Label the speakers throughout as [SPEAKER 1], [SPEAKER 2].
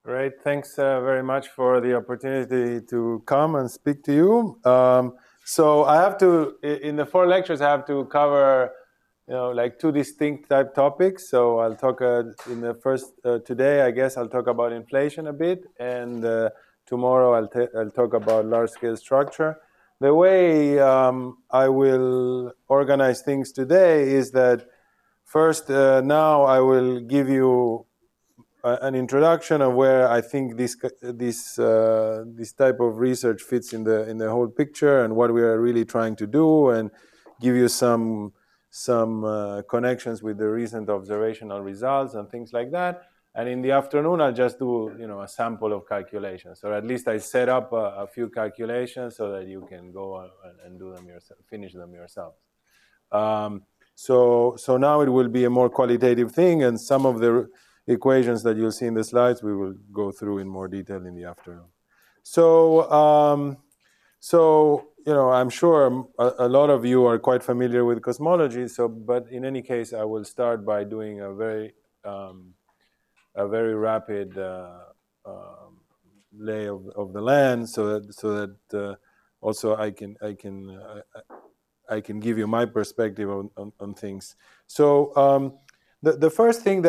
[SPEAKER 1] Great. Thanks very much for the opportunity to come and speak to you. So I have to, in the 4 lectures, I have to cover, like 2 distinct type topics. So I'll talk in the first, today, I guess I'll talk about inflation a bit. And tomorrow I'll talk about large scale structure. The way I will organize things today is that first, now I will give you an introduction of where I think this type of research fits in the whole picture and what we are really trying to do, and give you some connections with the recent observational results and things like that. And in the afternoon, I'll just do a sample of calculations, or at least I set up a few calculations so that you can go and do them yourself, finish them yourself. So now it will be a more qualitative thing, and some of the equations that you'll see in the slides we will go through in more detail in the afternoon. So I'm sure a lot of you are quite familiar with cosmology. But in any case, I will start by doing a very rapid lay of the land, so that also I can give you my perspective on things. So the first thing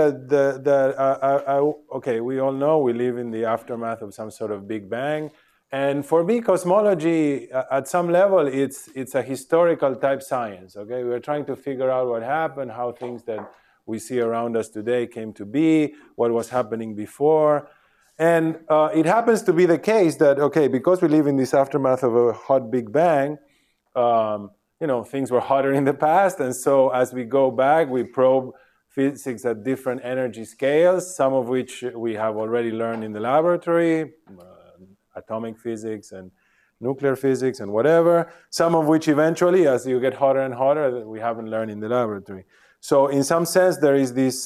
[SPEAKER 1] okay, we all know we live in the aftermath of some sort of Big Bang. And for me, cosmology, at some level, it's a historical type science. Okay, we're trying to figure out what happened, how things that we see around us today came to be, what was happening before. And it happens to be the case that, okay, because we live in this aftermath of a hot Big Bang, things were hotter in the past. And so as we go back, we probe physics at different energy scales, some of which we have already learned in the laboratory, atomic physics and nuclear physics and whatever, some of which eventually, as you get hotter and hotter, we haven't learned in the laboratory. So in some sense, there is this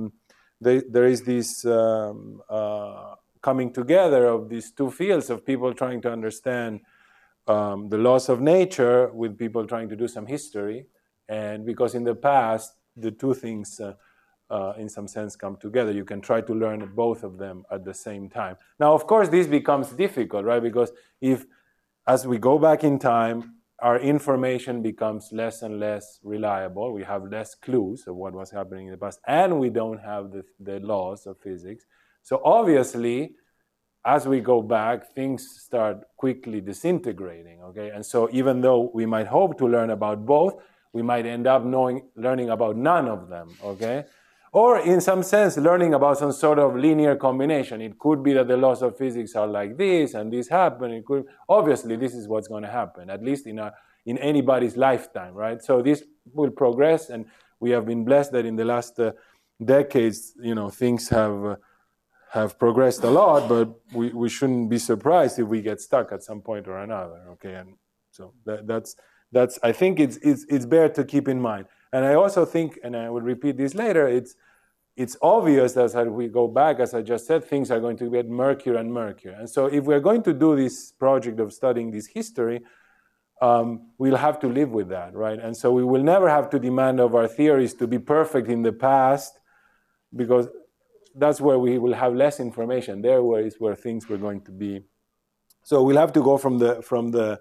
[SPEAKER 1] coming together of these two fields of people trying to understand the laws of nature with people trying to do some history. And because in the past, the two things in some sense come together, you can try to learn both of them at the same time. Now, of course, this becomes difficult, right? Because as we go back in time, our information becomes less and less reliable. We have less clues of what was happening in the past, and we don't have the laws of physics. So obviously, as we go back, things start quickly disintegrating, okay? And so even though we might hope to learn about both, we might end up learning about none of them, okay? Or in some sense, learning about some sort of linear combination. It could be that the laws of physics are like this, and this happened. Obviously, this is what's going to happen, at least in anybody's lifetime, right? So this will progress, and we have been blessed that in the last decades, things have progressed a lot, but we shouldn't be surprised if we get stuck at some point or another, okay? And so that's I think it's better to keep in mind. And I also think, and I will repeat this later, it's obvious that as we go back, as I just said, things are going to get murkier and murkier. And so if we're going to do this project of studying this history, we'll have to live with that, right? And so we will never have to demand of our theories to be perfect in the past, because that's where we will have less information. There is where things were going to be. So we'll have to go from the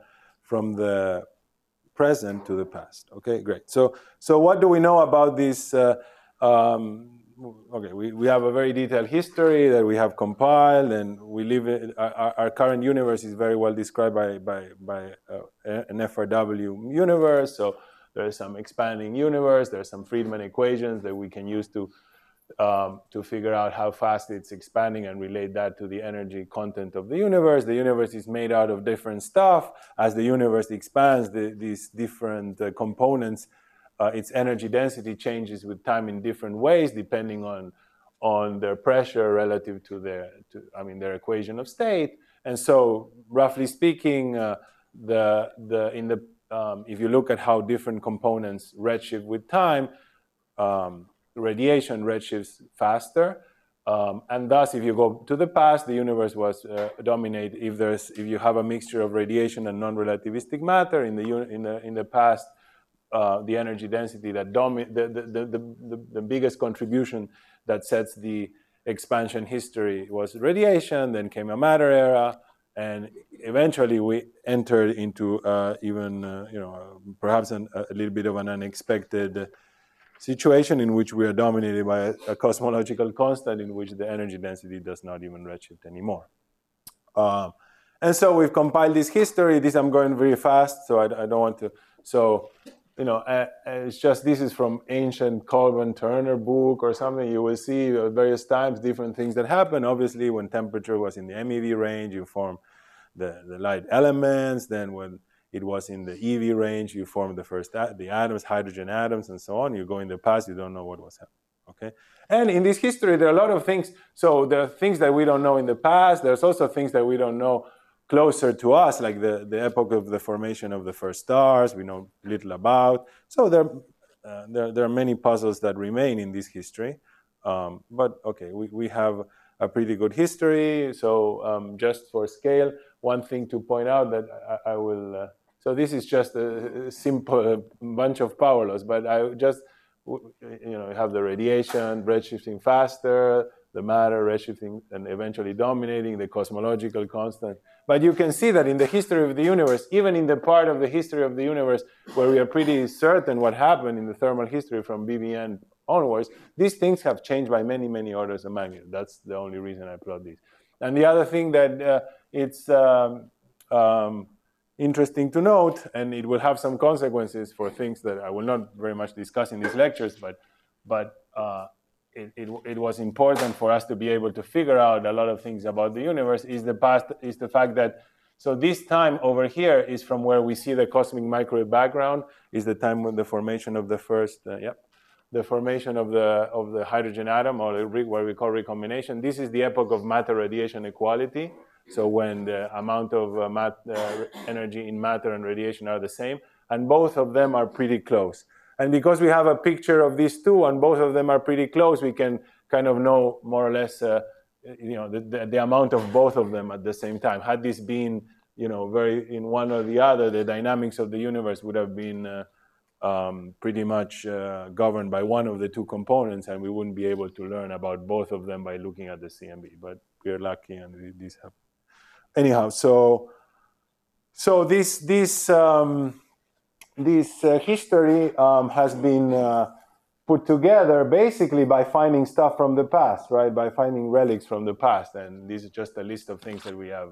[SPEAKER 1] present to the past. Okay, great. So what do we know about this? Okay, we have a very detailed history that we have compiled, and we live in, our current universe is very well described by an FRW universe. So there's some expanding universe. There's some Friedman equations that we can use to figure out how fast it's expanding and relate that to the energy content of the universe. The universe is made out of different stuff. As the universe expands, these different components, its energy density changes with time in different ways, depending on their pressure relative to their equation of state. And so, roughly speaking, if you look at how different components redshift with time, radiation redshifts faster, and thus, if you go to the past, the universe was dominated. If you have a mixture of radiation and non-relativistic matter in the past, the energy density that the biggest contribution that sets the expansion history was radiation, then came a matter era, and eventually we entered into perhaps a little bit of an unexpected situation in which we are dominated by a cosmological constant in which the energy density does not even redshift anymore. And so we've compiled this history. This I'm going very fast, so I don't want to. So, it's just, this is from ancient Colburn Turner book or something. You will see at various times different things that happen. Obviously, when temperature was in the MeV range, you form the light elements. Then when it was in the EV range, you form the atoms, hydrogen atoms, and so on. You go in the past, you don't know what was happening. Okay, and in this history, there are a lot of things. So there are things that we don't know in the past. There's also things that we don't know closer to us, like the epoch of the formation of the first stars. We know little about. So there are many puzzles that remain in this history. But okay, we have a pretty good history. So just for scale, one thing to point out that I will. So this is just a simple bunch of power laws, but I just. You have the radiation, redshifting faster, the matter redshifting and eventually dominating, the cosmological constant. But you can see that in the history of the universe, even in the part of the history of the universe where we are pretty certain what happened in the thermal history from BBN onwards, these things have changed by many, many orders of magnitude. That's the only reason I plot these. And the other thing that it's interesting to note, and it will have some consequences for things that I will not very much discuss in these lectures, but it was important for us to be able to figure out a lot of things about the universe, is the fact that, so this time over here is from where we see the cosmic microwave background, is the time when the formation of the first, the formation of the hydrogen atom, or what we call recombination. This is the epoch of matter radiation equality. So when the amount of energy in matter and radiation are the same, and both of them are pretty close. And because we have a picture of these two, and both of them are pretty close, we can kind of know more or less, the amount of both of them at the same time. Had this been, very in one or the other, the dynamics of the universe would have been pretty much governed by one of the two components, and we wouldn't be able to learn about both of them by looking at the CMB. But we're lucky, and these happen. Anyhow, so this history has been put together basically by finding stuff from the past, right? By finding relics from the past, and this is just a list of things that we have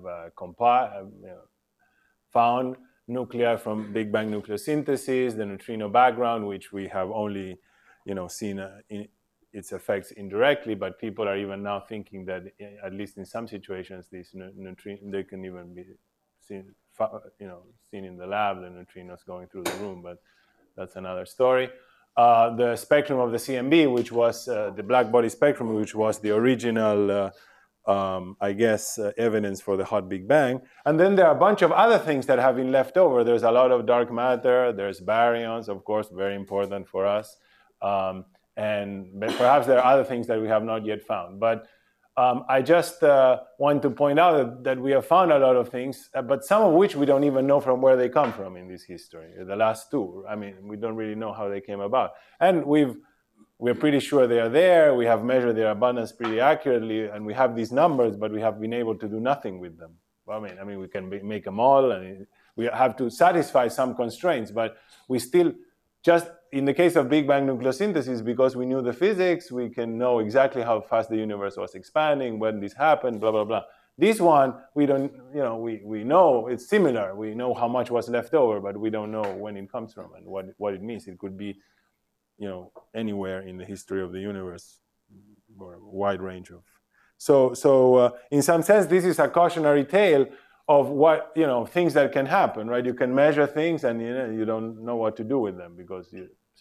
[SPEAKER 1] found. Nuclei from Big Bang nucleosynthesis, the neutrino background, which we have only, seen its effects indirectly, but people are even now thinking that, at least in some situations, these neutrinos, they can even be seen, seen in the lab, the neutrinos going through the room, but that's another story. The spectrum of the CMB, which was the black body spectrum, which was the original, evidence for the hot Big Bang. And then there are a bunch of other things that have been left over. There's a lot of dark matter. There's baryons, of course, very important for us. And perhaps there are other things that we have not yet found. But I just want to point out that we have found a lot of things, but some of which we don't even know from where they come from in this history. The last two, we don't really know how they came about. And we're pretty sure they are there. We have measured their abundance pretty accurately, and we have these numbers, but we have been able to do nothing with them. We can make a model, and we have to satisfy some constraints, but we still, just in the case of Big Bang nucleosynthesis, because we knew the physics, we can know exactly how fast the universe was expanding, when this happened, blah, blah, blah. This one, we don't, we know it's similar. We know how much was left over, but we don't know when it comes from and what it means. It could be, anywhere in the history of the universe, or a wide range of. So in some sense, this is a cautionary tale of what, things that can happen, right? You can measure things, and you don't know what to do with them because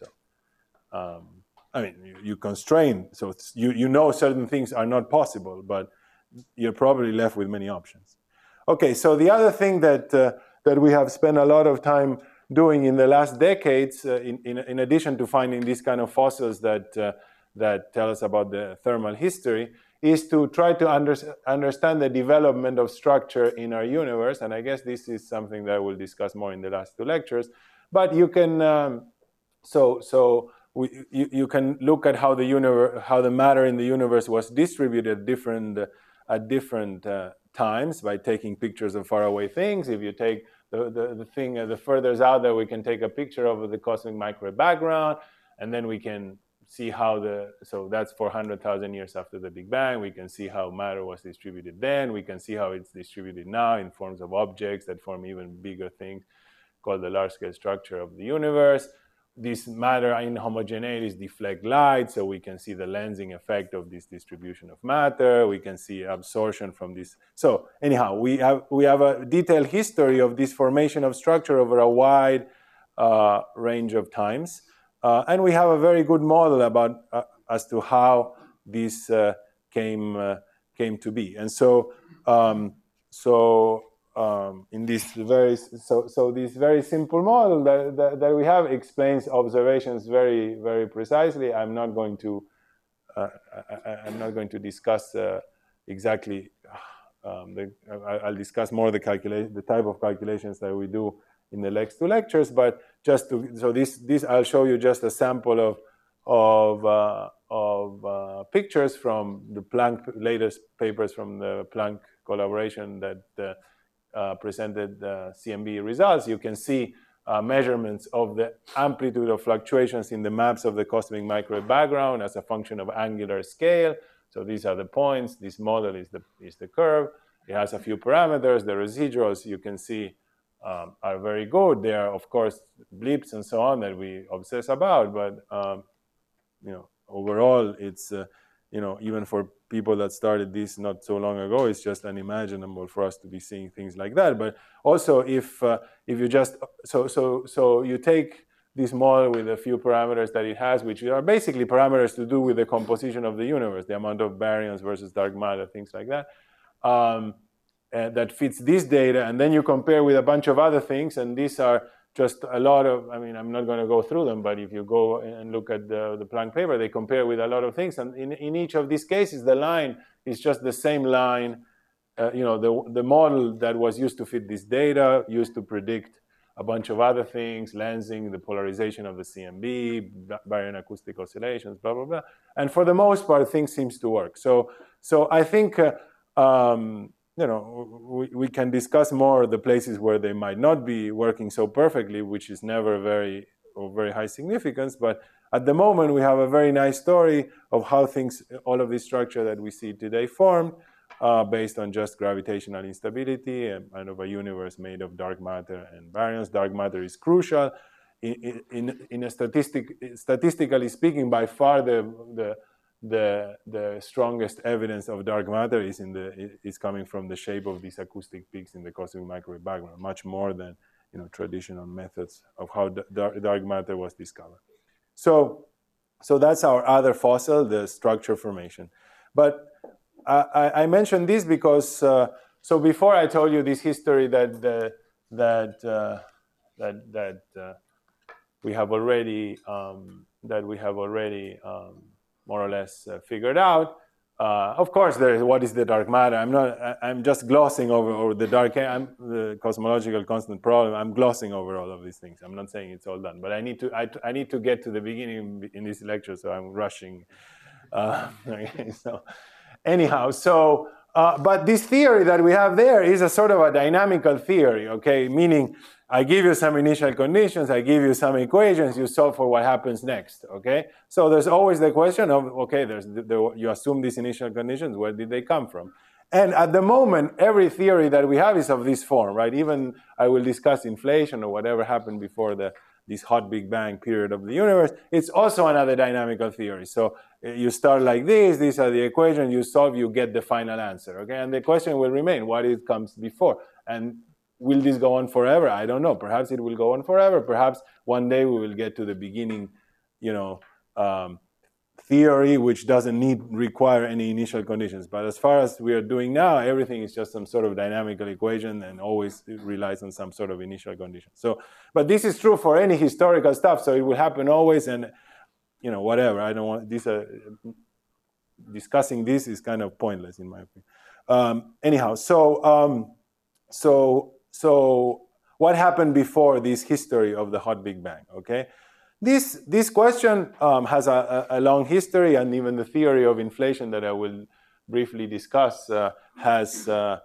[SPEAKER 1] you constrain. So you know certain things are not possible, but you're probably left with many options. Okay, so the other thing that we have spent a lot of time doing in the last decades, in addition to finding these kind of fossils that tell us about the thermal history, is to try to understand the development of structure in our universe. And I guess this is something that we'll discuss more in the last two lectures. But you can, you can look at how the matter in the universe was distributed at different times by taking pictures of faraway things. If you take the thing the furthest out there, we can take a picture of the cosmic microwave background, and then we can see how so that's 400,000 years after the Big Bang. We can see how matter was distributed then. We can see how it's distributed now in forms of objects that form even bigger things called the large-scale structure of the universe. This matter inhomogeneities deflect light, so we can see the lensing effect of this distribution of matter. We can see absorption from this. So anyhow, we have a detailed history of this formation of structure over a wide range of times. And we have a very good model about as to how this came to be. And so in this this very simple model that we have explains observations very, very precisely. I'm not going to discuss exactly. I'll discuss more the type of calculations that we do in the next two lectures, but just this I'll show you just a sample of pictures from the Planck latest papers from the Planck collaboration that presented CMB results. You can see measurements of the amplitude of fluctuations in the maps of the cosmic microwave background as a function of angular scale. So these are the points. This model is the curve. It has a few parameters. The residuals you can see are very good. There are, of course, blips and so on that we obsess about, but overall, it's even for people that started this not so long ago, it's just unimaginable for us to be seeing things like that. But also, if you just so you take this model with a few parameters that it has, which are basically parameters to do with the composition of the universe, the amount of baryons versus dark matter, things like that. And that fits this data, and then you compare with a bunch of other things, and these are just a lot of, I'm not going to go through them, but if you go and look at the Planck paper, they compare with a lot of things, and in each of these cases, the line is just the same line. The model that was used to fit this data used to predict a bunch of other things, lensing, the polarization of the CMB, baryon acoustic oscillations, blah, blah, blah. And for the most part, things seems to work. So I think we can discuss more the places where they might not be working so perfectly, which is never very high significance. But at the moment, we have a very nice story of how things, all of this structure that we see today formed based on just gravitational instability and of a universe made of dark matter and baryons. Dark matter is crucial. In a statistically speaking, by far the strongest evidence of dark matter is coming from the shape of these acoustic peaks in the cosmic microwave background, much more than traditional methods of how dark matter was discovered. So that's our other fossil, the structure formation. But I mentioned this because so before I told you this history that we have already more or less figured out. Of course, there is what is the dark matter. I'm just glossing over the the cosmological constant problem. I'm glossing over all of these things. I'm not saying it's all done, but I need to get to the beginning in this lecture, so I'm rushing. Okay, so anyhow, but this theory that we have there is a sort of a dynamical theory, okay? Meaning, I give you some initial conditions, I give you some equations, you solve for what happens next, okay? So there's always the question of, okay, you assume these initial conditions, where did they come from? And at the moment, every theory that we have is of this form, right? Even I will discuss inflation or whatever happened before this hot Big Bang period of the universe. It's also another dynamical theory. So you start like this, these are the equations, you solve, you get the final answer, okay? And the question will remain, what comes before? And will this go on forever? I don't know. Perhaps it will go on forever. Perhaps one day we will get to the beginning, theory, which doesn't require any initial conditions. But as far as we are doing now, everything is just some sort of dynamical equation and always relies on some sort of initial condition. So, but this is true for any historical stuff. So it will happen always, and whatever. I don't want this. Discussing this is kind of pointless in my opinion. Anyhow, so what happened before this history of the hot Big Bang? Okay. This question has a long history, and even the theory of inflation that I will briefly discuss has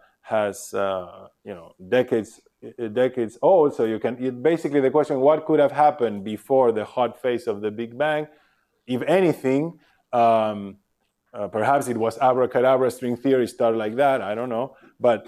[SPEAKER 1] decades old. So basically the question, what could have happened before the hot phase of the Big Bang? If anything, perhaps it was abracadabra, string theory started like that, I don't know. But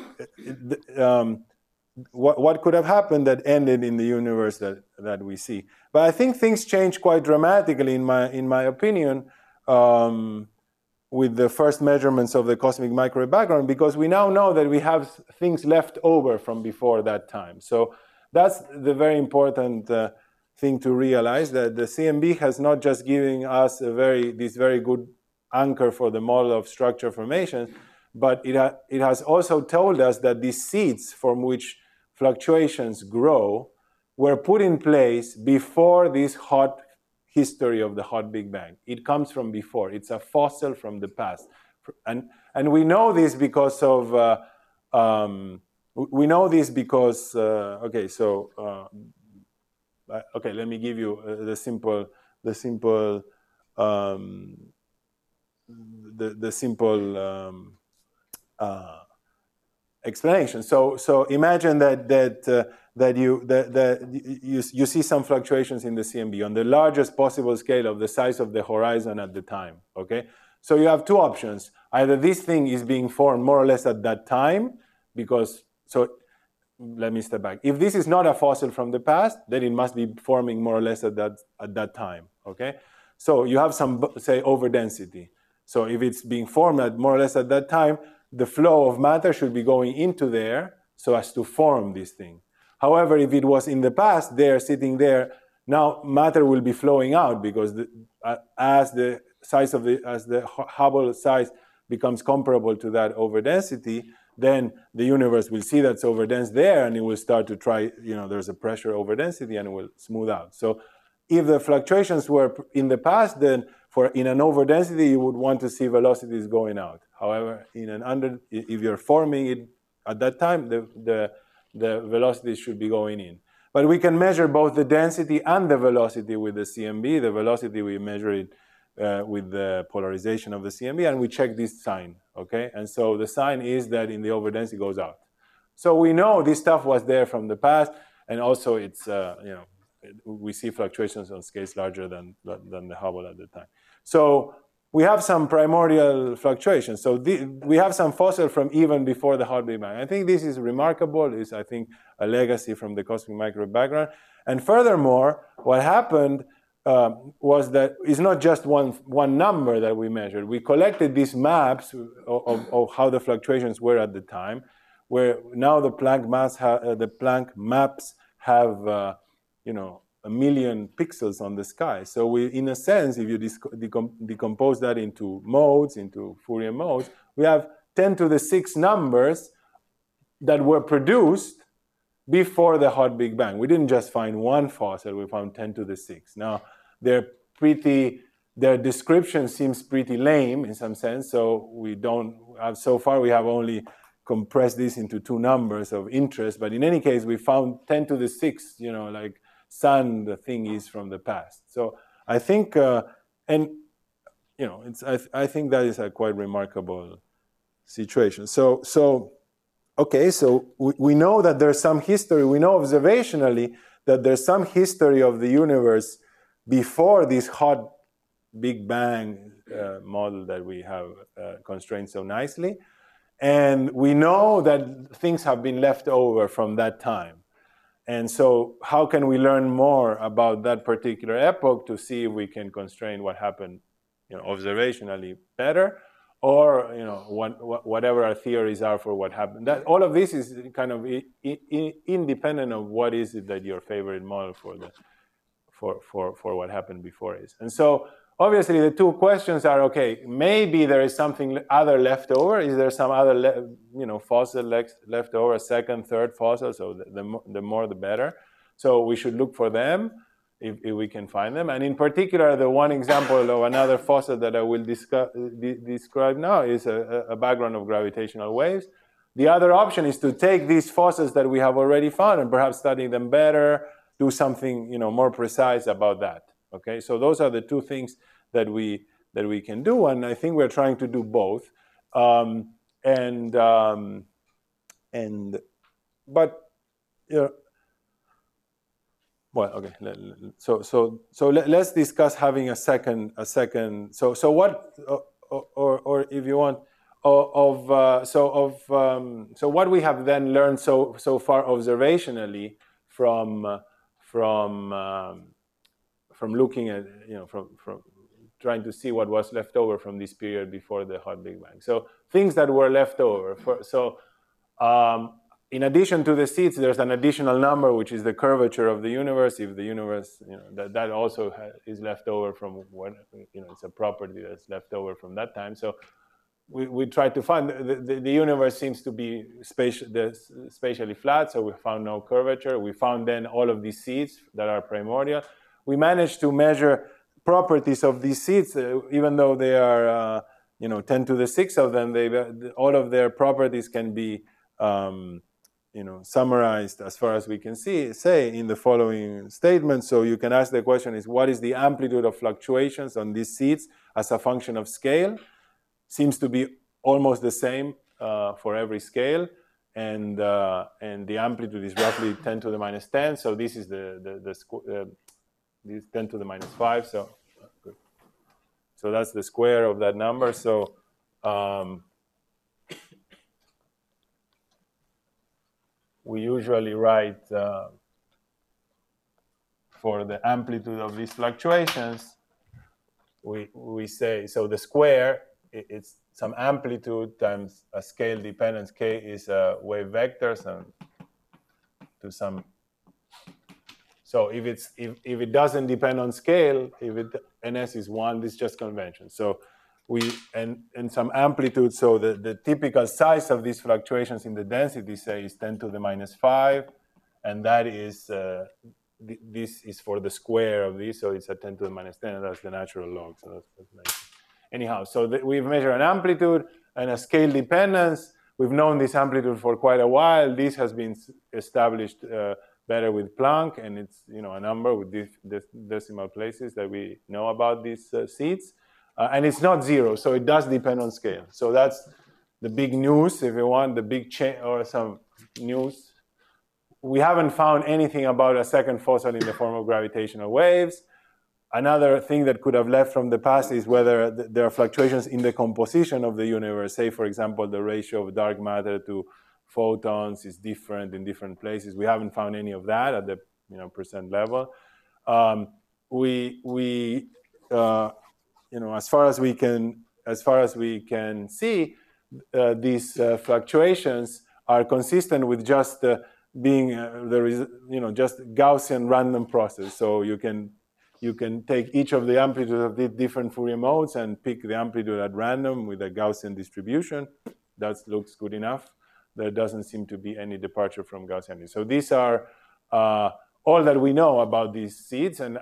[SPEAKER 1] what could have happened that ended in the universe that we see? But I think things changed quite dramatically, in my opinion, with the first measurements of the cosmic microwave background, because we now know that we have things left over from before that time. So that's the very important thing to realize, that the CMB has not just given us this very good anchor for the model of structure formation, but it has also told us that these seeds from which fluctuations grow were put in place before this hot history of the hot Big Bang. It comes from before. It's a fossil from the past. And we know this because of, let me give you the simple explanation. So imagine that you see some fluctuations in the CMB on the largest possible scale of the size of the horizon at the time. Okay, so you have two options. Either this thing is being formed more or less at that time, let me step back. If this is not a fossil from the past, then it must be forming more or less at that time. Okay, so you have some, say, overdensity. So if it's being formed at more or less at that time, the flow of matter should be going into there so as to form this thing. However, if it was in the past there, sitting there, now matter will be flowing out, because as the Hubble size becomes comparable to that overdensity, then the universe will see that's overdense there, and it will start to try, there's a pressure overdensity, and it will smooth out. So if the fluctuations were in the past, then in an overdensity, you would want to see velocities going out. However, if you're forming it at that time, the velocities should be going in. But we can measure both the density and the velocity with the CMB. The velocity, we measure it with the polarization of the CMB, and we check this sign, okay? And so the sign is that in the overdensity goes out. So we know this stuff was there from the past, and also it's, we see fluctuations on scales larger than the Hubble at the time. So we have some primordial fluctuations. So we have some fossil from even before the hot Big Bang. I think this is remarkable. It's, I think, a legacy from the cosmic microwave background. And furthermore, what happened was that it's not just one number that we measured. We collected these maps of how the fluctuations were at the time, where now the Planck maps have, 1 million pixels on the sky. So we, in a sense, if you decompose that into modes, into Fourier modes, we have 10 to the 6 numbers that were produced before the hot Big Bang. We didn't just find one fossil, we found 10 to the 6. Now, their description seems pretty lame in some sense, so so far we have only compressed this into 2 numbers of interest, but in any case, we found 10 to the 6, like Sun, the thing is from the past. So I think, I think that is a quite remarkable situation. So we know that there's some history. We know observationally that there's some history of the universe before this hot Big Bang model that we have constrained so nicely. And we know that things have been left over from that time. And so how can we learn more about that particular epoch to see if we can constrain what happened, observationally better, or whatever our theories are for what happened. All of this is kind of independent of what is it that your favorite model for what happened before is. And so obviously the two questions are, okay, maybe there is something other left over. Is there some other fossil left over, a second, third fossil? So the more the better. So we should look for them if we can find them. And in particular, the one example of another fossil that I will describe now is a background of gravitational waves. The other option is to take these fossils that we have already found and perhaps study them better, do something more precise about that. Okay, so those are the two things that we can do, and I think we're trying to do both. But you know, well, okay. So let's discuss having a second. So what, or if you want, so what we have then learned so far observationally from looking at, from trying to see what was left over from this period before the hot Big Bang. So things that were left over. In addition to the seeds, there's an additional number, which is the curvature of the universe. If the universe, that also is left over from what, it's a property that's left over from that time. So we tried to find, the universe seems to be spatially flat, so we found no curvature. We found then all of these seeds that are primordial. We managed to measure properties of these seeds, even though they are, 10 to the 6 of them, all of their properties can be summarized as far as we can say in the following statement. So you can ask the question is, what is the amplitude of fluctuations on these seeds as a function of scale? Seems to be almost the same for every scale, and the amplitude is roughly 10 to the minus 10. So this is this 10 to the minus 5. So that's the square of that number. So we usually write for the amplitude of these fluctuations, we say, so the square, it's some amplitude times a scale dependence. K is a wave vector, to some. So if it doesn't depend on scale, ns is 1, this is just convention. So and some amplitude, so the typical size of these fluctuations in the density, say, is 10 to the minus 5, and that is, this is for the square of this, so it's a 10 to the minus 10, and that's the natural log, so that's nice. Anyhow, so we've measured an amplitude and a scale dependence. We've known this amplitude for quite a while. This has been established better with Planck, and it's, a number with decimal places that we know about these seeds. And it's not 0, so it does depend on scale. So that's the big news, if you want, the big change, or some news. We haven't found anything about a second fossil in the form of gravitational waves. Another thing that could have left from the past is whether there are fluctuations in the composition of the universe. Say, for example, the ratio of dark matter to photons is different in different places. We haven't found any of that at the percent level. As far as we can see, these fluctuations are consistent with just being just Gaussian random process. So you can take each of the amplitudes of the different Fourier modes and pick the amplitude at random with a Gaussian distribution. That looks good enough. There doesn't seem to be any departure from Gaussian. So these are all that we know about these seeds, and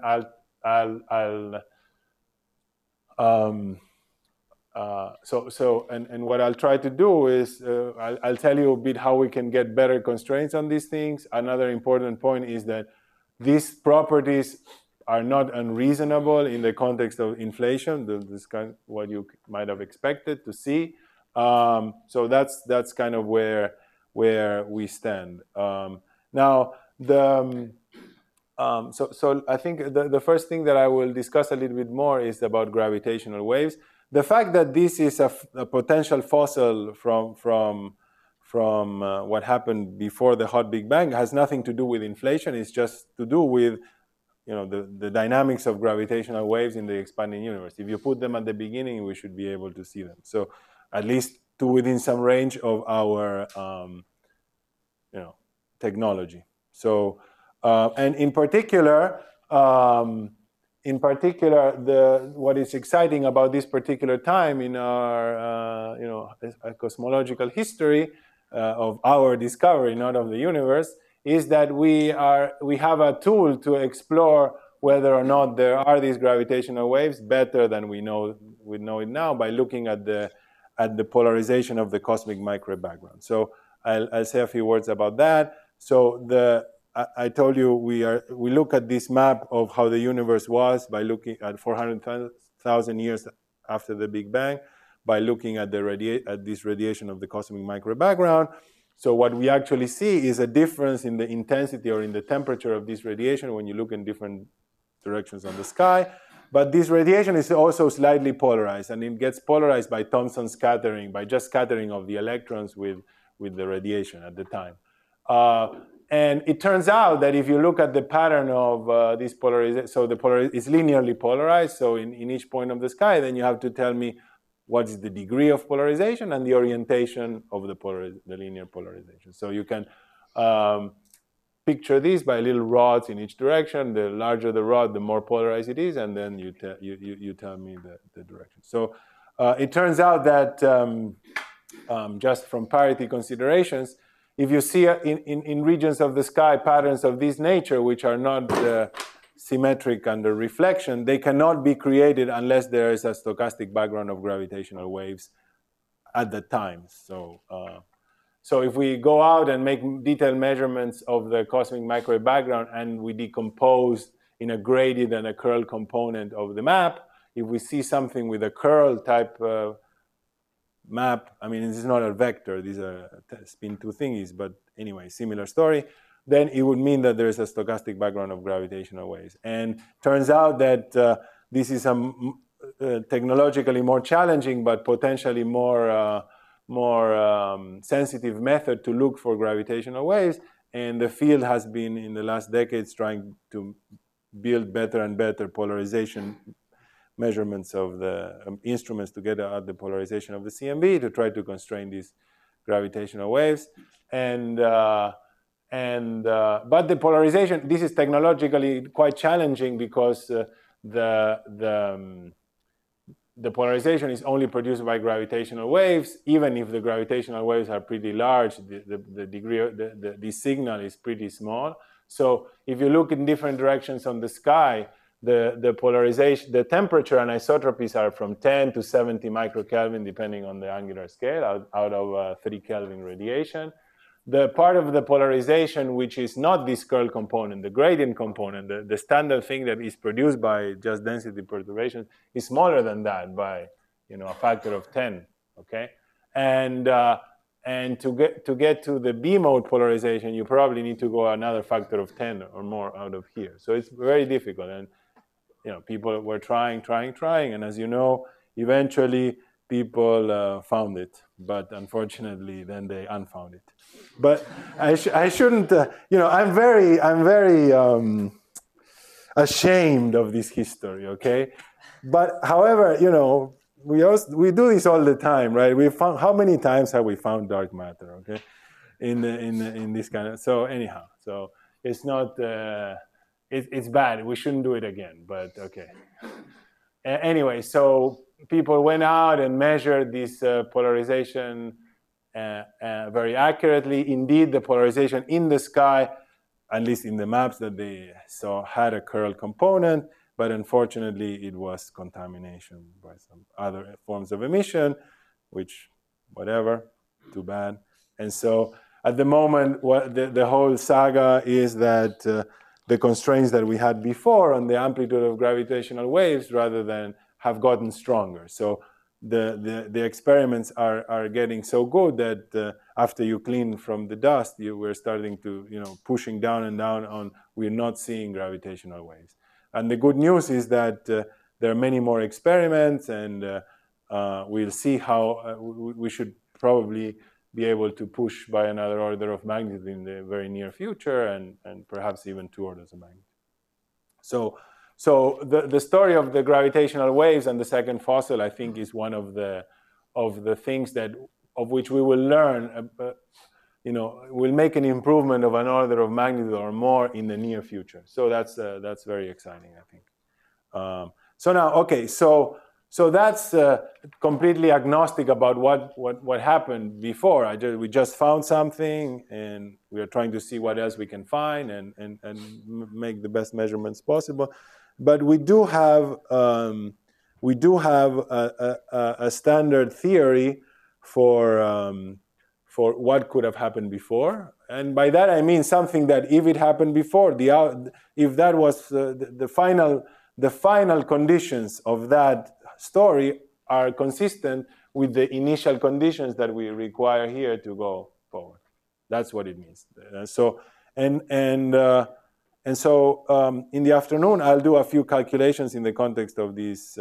[SPEAKER 1] and what I'll try to do is I'll tell you a bit how we can get better constraints on these things. Another important point is that these properties are not unreasonable in the context of inflation. This kind of what you might have expected to see. So that's kind of where we stand. Now so I think the first thing that I will discuss a little bit more is about gravitational waves. The fact that this is a potential fossil from what happened before the hot Big Bang has nothing to do with inflation. It's just to do with the dynamics of gravitational waves in the expanding universe. If you put them at the beginning, we should be able to see them. So at least to within some range of our technology. So and in particular, what is exciting about this particular time in our cosmological history of our discovery, not of the universe, is that we have a tool to explore whether or not there are these gravitational waves better than we know it now by looking at the polarization of the cosmic microwave background. So I'll say a few words about that. So I told you we look at this map of how the universe was by looking at 400,000 years after the Big Bang, by looking at this radiation of the cosmic microwave background. So what we actually see is a difference in the intensity or in the temperature of this radiation when you look in different directions on the sky. But this radiation is also slightly polarized, and it gets polarized by Thomson scattering, by just scattering of the electrons with the radiation at the time. And it turns out that if you look at the pattern of this polarization, so it's linearly polarized, so in each point of the sky, then you have to tell me what is the degree of polarization and the orientation of the linear polarization. So you can picture this by little rods in each direction. The larger the rod, the more polarized it is, and then you tell me the direction. So it turns out that just from parity considerations, if you see in regions of the sky patterns of this nature, which are not symmetric under reflection, they cannot be created unless there is a stochastic background of gravitational waves at the time. So if we go out and make detailed measurements of the cosmic microwave background and we decompose in a graded and a curl component of the map, if we see something with a curl type map, I mean, this is not a vector, these are spin 2 thingies, but anyway, similar story, then it would mean that there is a stochastic background of gravitational waves. And turns out that this is a technologically more challenging, but potentially more sensitive method to look for gravitational waves. And the field has been, in the last decades, trying to build better and better polarization measurements of the instruments to get at the polarization of the CMB to try to constrain these gravitational waves. But the polarization, this is technologically quite challenging because the polarization is only produced by gravitational waves. Even if the gravitational waves are pretty large, the degree of the signal is pretty small. So if you look in different directions on the sky, the polarization, the temperature and isotropies are from 10 to 70 microkelvin, depending on the angular scale, out of 3 Kelvin radiation. The part of the polarization which is not this curl component, the gradient component, the standard thing that is produced by just density perturbations, is smaller than that by a factor of 10. Okay, and to get to the B mode polarization, you probably need to go another factor of 10 or more out of here. So it's very difficult, and people were trying, and as you know, eventually people found it, but unfortunately, then they unfound it. But I shouldn't, I'm very ashamed of this history. Okay, but however, we do this all the time, right? We found, how many times have we found dark matter? Okay, in this kind of, so anyhow, so it's not. It's bad. We shouldn't do it again, but okay. Anyway, so people went out and measured this polarization very accurately. Indeed, the polarization in the sky, at least in the maps that they saw, had a curl component, but unfortunately it was contamination by some other forms of emission, which, whatever, too bad. And so at the moment, the whole saga is that the constraints that we had before on the amplitude of gravitational waves rather than have gotten stronger. So the experiments are getting so good that after you clean from the dust, we're starting to, pushing down and down on, we're not seeing gravitational waves. And the good news is that there are many more experiments, and we'll see how we should probably be able to push by another order of magnitude in the very near future, and perhaps even 2 orders of magnitude. So the story of the gravitational waves and the second fossil, I think, is one of the things of which we will learn. Will make an improvement of an order of magnitude or more in the near future. So that's very exciting, I think. So now, okay, so that's completely agnostic about what happened before. We just found something, and we are trying to see what else we can find and make the best measurements possible. But we do have a standard theory for for what could have happened before. And by that I mean something that if it happened before, if that was the final conditions of that story are consistent with the initial conditions that we require here to go forward. That's what it means. So in the afternoon, I'll do a few calculations in the context of this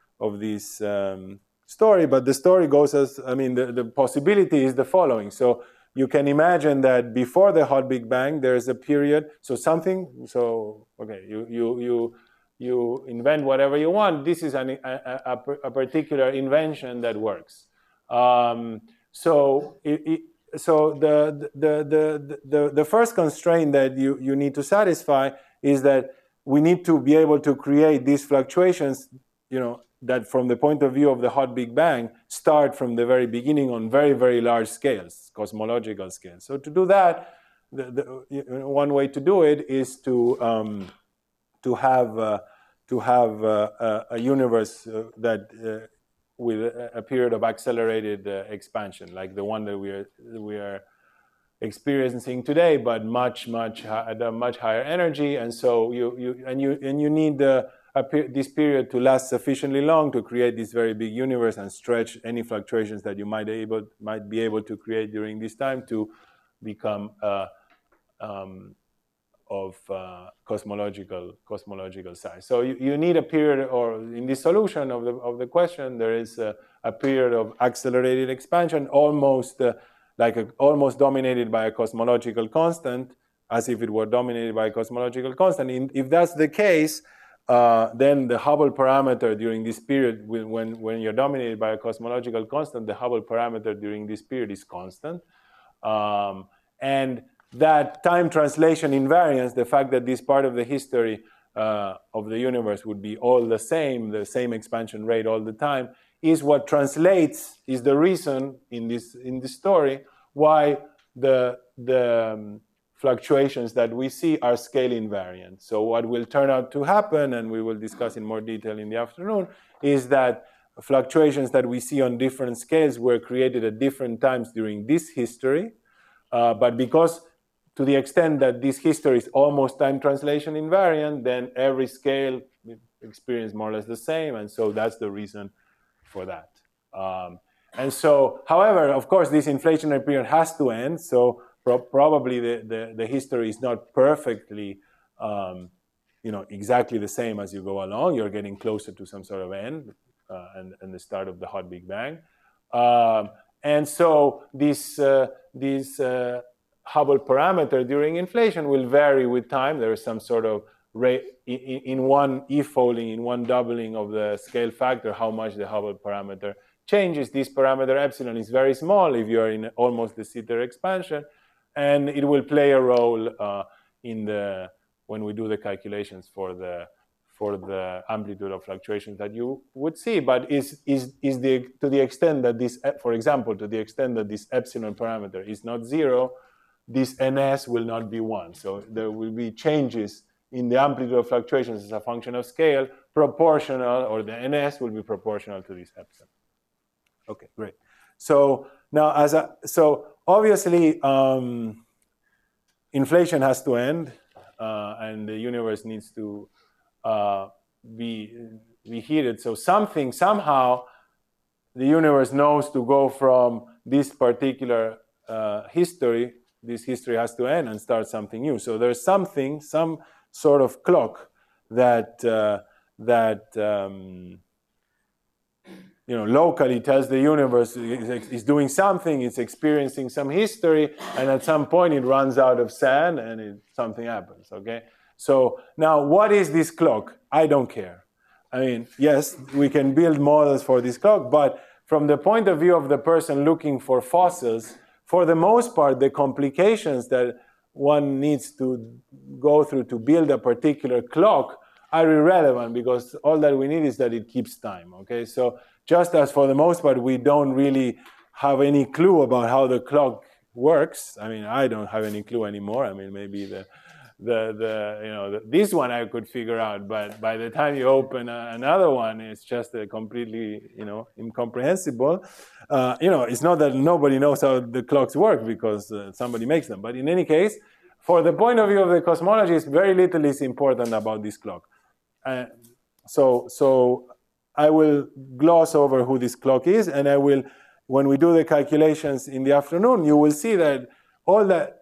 [SPEAKER 1] story. But the story goes as, I mean, the possibility is the following. So you can imagine that before the hot Big Bang, there is a period. Okay, you invent whatever you want. This is a particular invention that works. So the first constraint that you need to satisfy is that we need to be able to create these fluctuations, that from the point of view of the hot Big Bang start from the very beginning on very, very large scales, cosmological scales. So to do that, one way to do it is to have a universe that with a period of accelerated expansion, like the one that we are experiencing today, but much higher energy. And so you need this period to last sufficiently long to create this very big universe and stretch any fluctuations that you might be able to create during this time to become of cosmological size. So you need a period, or in this solution of the question, there is a period of accelerated expansion, almost dominated by a cosmological constant, as if it were dominated by a cosmological constant. If that's the case, then the Hubble parameter during this period, when you're dominated by a cosmological constant, the Hubble parameter during this period is constant. And that time translation invariance, the fact that this part of the history of the universe would be all the same expansion rate all the time, is what translates, is the reason in this story why the fluctuations that we see are scale invariant. So what will turn out to happen, and we will discuss in more detail in the afternoon, is that fluctuations that we see on different scales were created at different times during this history, but because to the extent that this history is almost time translation invariant, then every scale experience more or less the same, and so that's the reason for that. And so, however, of course, this inflationary period has to end, so probably the history is not perfectly, exactly the same as you go along. You're getting closer to some sort of end and the start of the hot Big Bang. And so this Hubble parameter during inflation will vary with time. There is some sort of rate in one e-folding, in one doubling of the scale factor, how much the Hubble parameter changes. This parameter epsilon is very small if you are in almost de Sitter expansion, and it will play a role when we do the calculations for the amplitude of fluctuations that you would see. But to the extent that this, for example, to the extent that this epsilon parameter is not zero, this NS will not be 1. So there will be changes in the amplitude of fluctuations as a function of scale, proportional, or the NS will be proportional to this epsilon. Okay, great. So now, obviously, inflation has to end, and the universe needs to be heated. So somehow, the universe knows to go from this particular history. This history has to end and start something new. So there's some sort of clock that locally tells the universe is doing something, it's experiencing some history, and at some point it runs out of sand and something happens, okay? So now what is this clock? I don't care. I mean, yes, we can build models for this clock, but from the point of view of the person looking for fossils, for the most part, the complications that one needs to go through to build a particular clock are irrelevant, because all that we need is that it keeps time, okay? So just as for the most part, we don't really have any clue about how the clock works. I mean, I don't have any clue anymore. I mean, maybe this one I could figure out, but by the time you open another one, it's just completely, incomprehensible. It's not that nobody knows how the clocks work because somebody makes them. But in any case, for the point of view of the cosmologists, very little is important about this clock. So I will gloss over who this clock is, and I will, when we do the calculations in the afternoon, you will see that all that,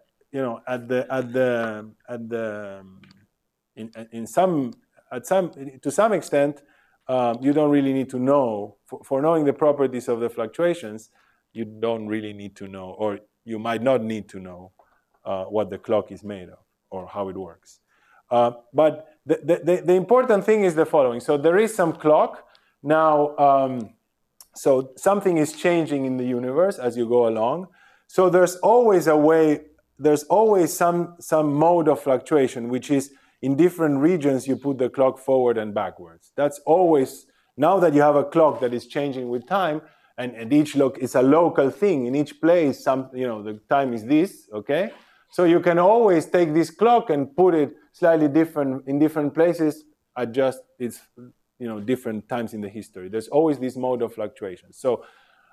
[SPEAKER 1] to some extent, you don't really need to know, for knowing the properties of the fluctuations, you don't really need to know, or you might not need to know what the clock is made of or how it works. But the important thing is the following. So there is some clock. Now, so something is changing in the universe as you go along. So there's always a way, there's always some mode of fluctuation, which is in different regions you put the clock forward and backwards. That's always, now that you have a clock that is changing with time, and each is a local thing. In each place, the time is this, okay? So you can always take this clock and put it slightly different in different places, adjust its, different times in the history. There's always this mode of fluctuation. So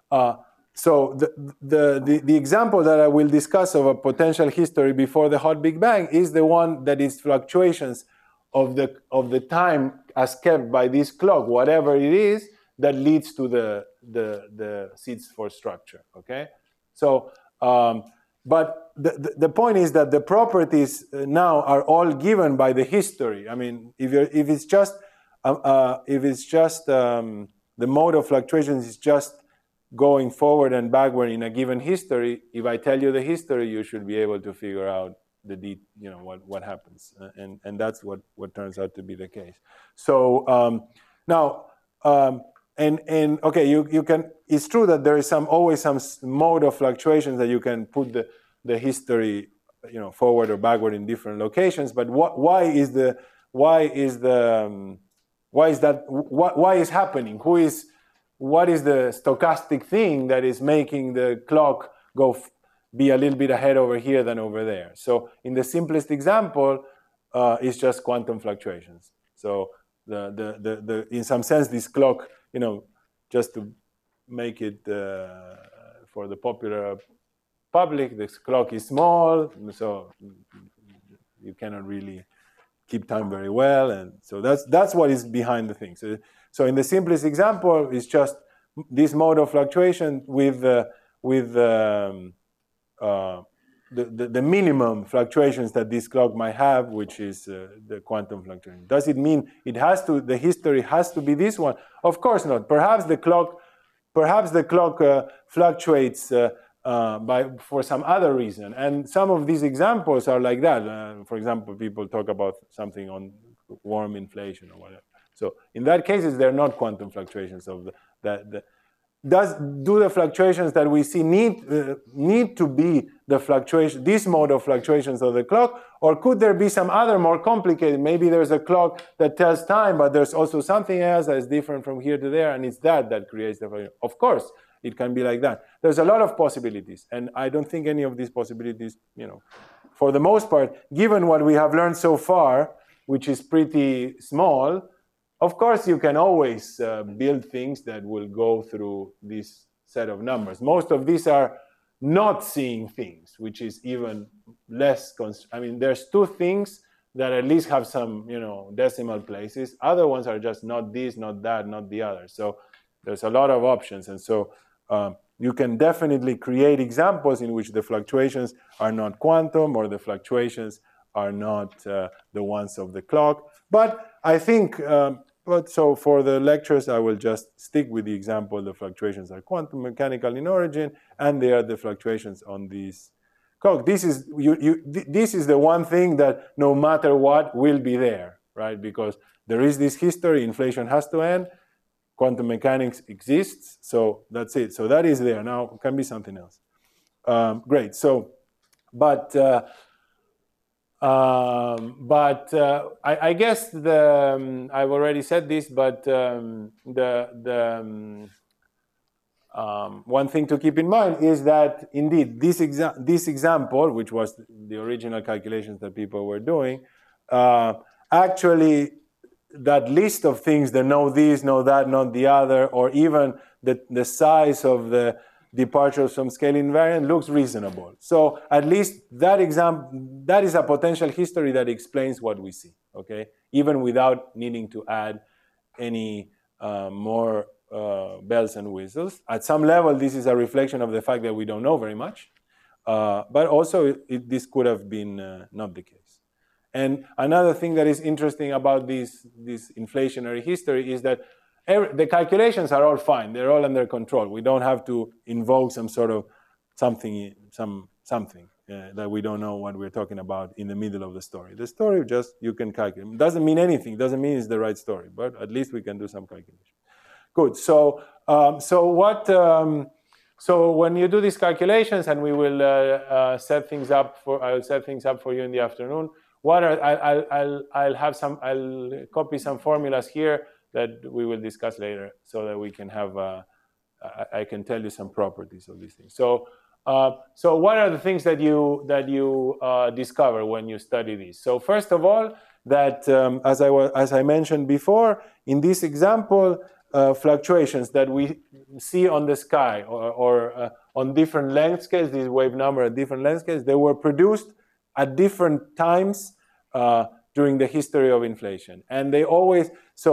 [SPEAKER 1] the example that I will discuss of a potential history before the hot Big Bang is the one that is fluctuations of the time as kept by this clock, whatever it is, that leads to the seeds for structure. Okay, so but the point is that the properties now are all given by the history. I mean, if it's just the mode of fluctuations is just going forward and backward in a given history, if I tell you the history, you should be able to figure out what happens, and that's what turns out to be the case. So now, okay, you can. It's true that there is always some mode of fluctuations that you can put the history, forward or backward in different locations. But why is happening? What is the stochastic thing that is making the clock be a little bit ahead over here than over there? So in the simplest example, it's just quantum fluctuations. So in some sense, this clock, just to make it for the popular public, this clock is small, so you cannot really keep time very well, and so that's what is behind the thing. So in the simplest example, it's just this mode of fluctuation with the minimum fluctuations that this clock might have, which is the quantum fluctuation. Does it mean the history has to be this one? Of course not. Perhaps the clock fluctuates for some other reason, and some of these examples are like that. For example, people talk about something on warm inflation or whatever. So in that cases, they're not quantum fluctuations of do the fluctuations that we see need to be the fluctuation, this mode of fluctuations of the clock, or could there be some other more complicated? Maybe there's a clock that tells time, but there's also something else that is different from here to there, and it's that creates the fluctuation. Of course, it can be like that. There's a lot of possibilities, and I don't think any of these possibilities, for the most part, given what we have learned so far, which is pretty small. Of course, you can always build things that will go through this set of numbers. Most of these are not seeing things, which is even less. There's two things that at least have some, decimal places. Other ones are just not this, not that, not the other. So there's a lot of options, and so you can definitely create examples in which the fluctuations are not quantum or the fluctuations are not the ones of the clock. But I think. So for the lectures, I will just stick with the example: the fluctuations are quantum mechanical in origin, and they are the fluctuations on this clock. This is the one thing that no matter what will be there, right? Because there is this history. Inflation has to end. Quantum mechanics exists, so that's it. So that is there. Now it can be something else. Great. So, I guess I've already said this, but one thing to keep in mind is that indeed this example, which was the original calculations that people were doing, actually that list of things, the no this, no that, not the other, or even the size of the departures from scale invariant looks reasonable. So at least that is a potential history that explains what we see, okay? Even without needing to add any more bells and whistles. At some level, this is a reflection of the fact that we don't know very much, but also this could have been not the case. And another thing that is interesting about this inflationary history is that the calculations are all fine. They're all under control. We don't have to invoke some sort of something that we don't know what we're talking about in the middle of the story. The story just, you can calculate. It doesn't mean anything. It doesn't mean it's the right story, but at least we can do some calculation. Good. So so when you do these calculations, and we will set things up for, I'll set things up for you in the afternoon. I'll copy some formulas here that we will discuss later, so that we can have I can tell you some properties of these things. So what are the things that you discover when you study these? So first of all, that as I mentioned before, in this example, fluctuations that we see on the sky or on different length scales, this wave number at different length scales, they were produced at different times during the history of inflation, and they always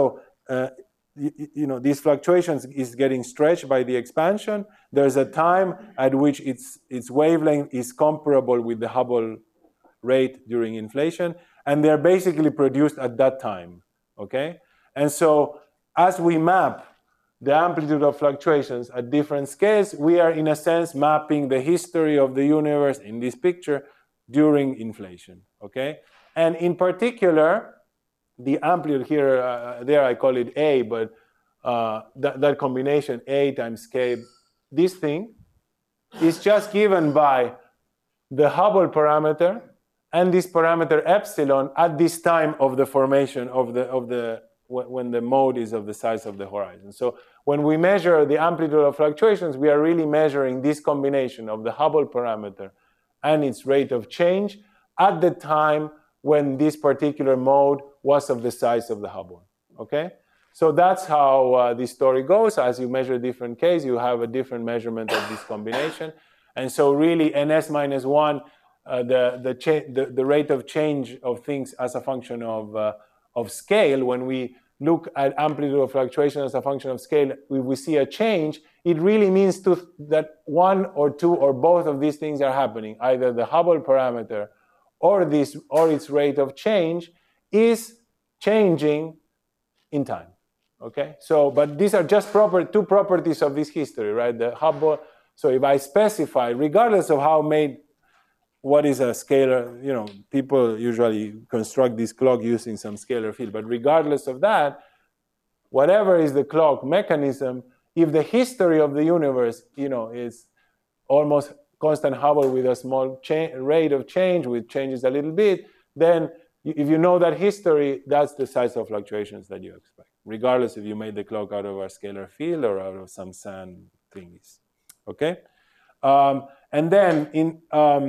[SPEAKER 1] these fluctuations is getting stretched by the expansion. There's a time at which its wavelength is comparable with the Hubble rate during inflation, and they're basically produced at that time, okay? And so as we map the amplitude of fluctuations at different scales, we are in a sense mapping the history of the universe in this picture during inflation, okay? And in particular, the amplitude here, there I call it A, but that combination A times K, this thing is just given by the Hubble parameter and this parameter epsilon at this time of the formation of when the mode is of the size of the horizon. So when we measure the amplitude of fluctuations, we are really measuring this combination of the Hubble parameter and its rate of change at the time when this particular mode was of the size of the Hubble, okay? So that's how this story goes. As you measure different Ks, you have a different measurement of this combination. And so really, ns minus 1, the rate of change of things as a function of scale, when we look at amplitude of fluctuation as a function of scale, we see a change, it really means that one or two or both of these things are happening. Either the Hubble parameter or its rate of change is changing in time, okay? So, but these are just two properties of this history, right? The Hubble, so if I specify, regardless of what is a scalar, people usually construct this clock using some scalar field, but regardless of that, whatever is the clock mechanism, if the history of the universe, is almost constant Hubble with a small rate of change, which changes a little bit, then if you know that history, that's the size of fluctuations that you expect, regardless if you made the clock out of a scalar field or out of some sand thingies, okay? And then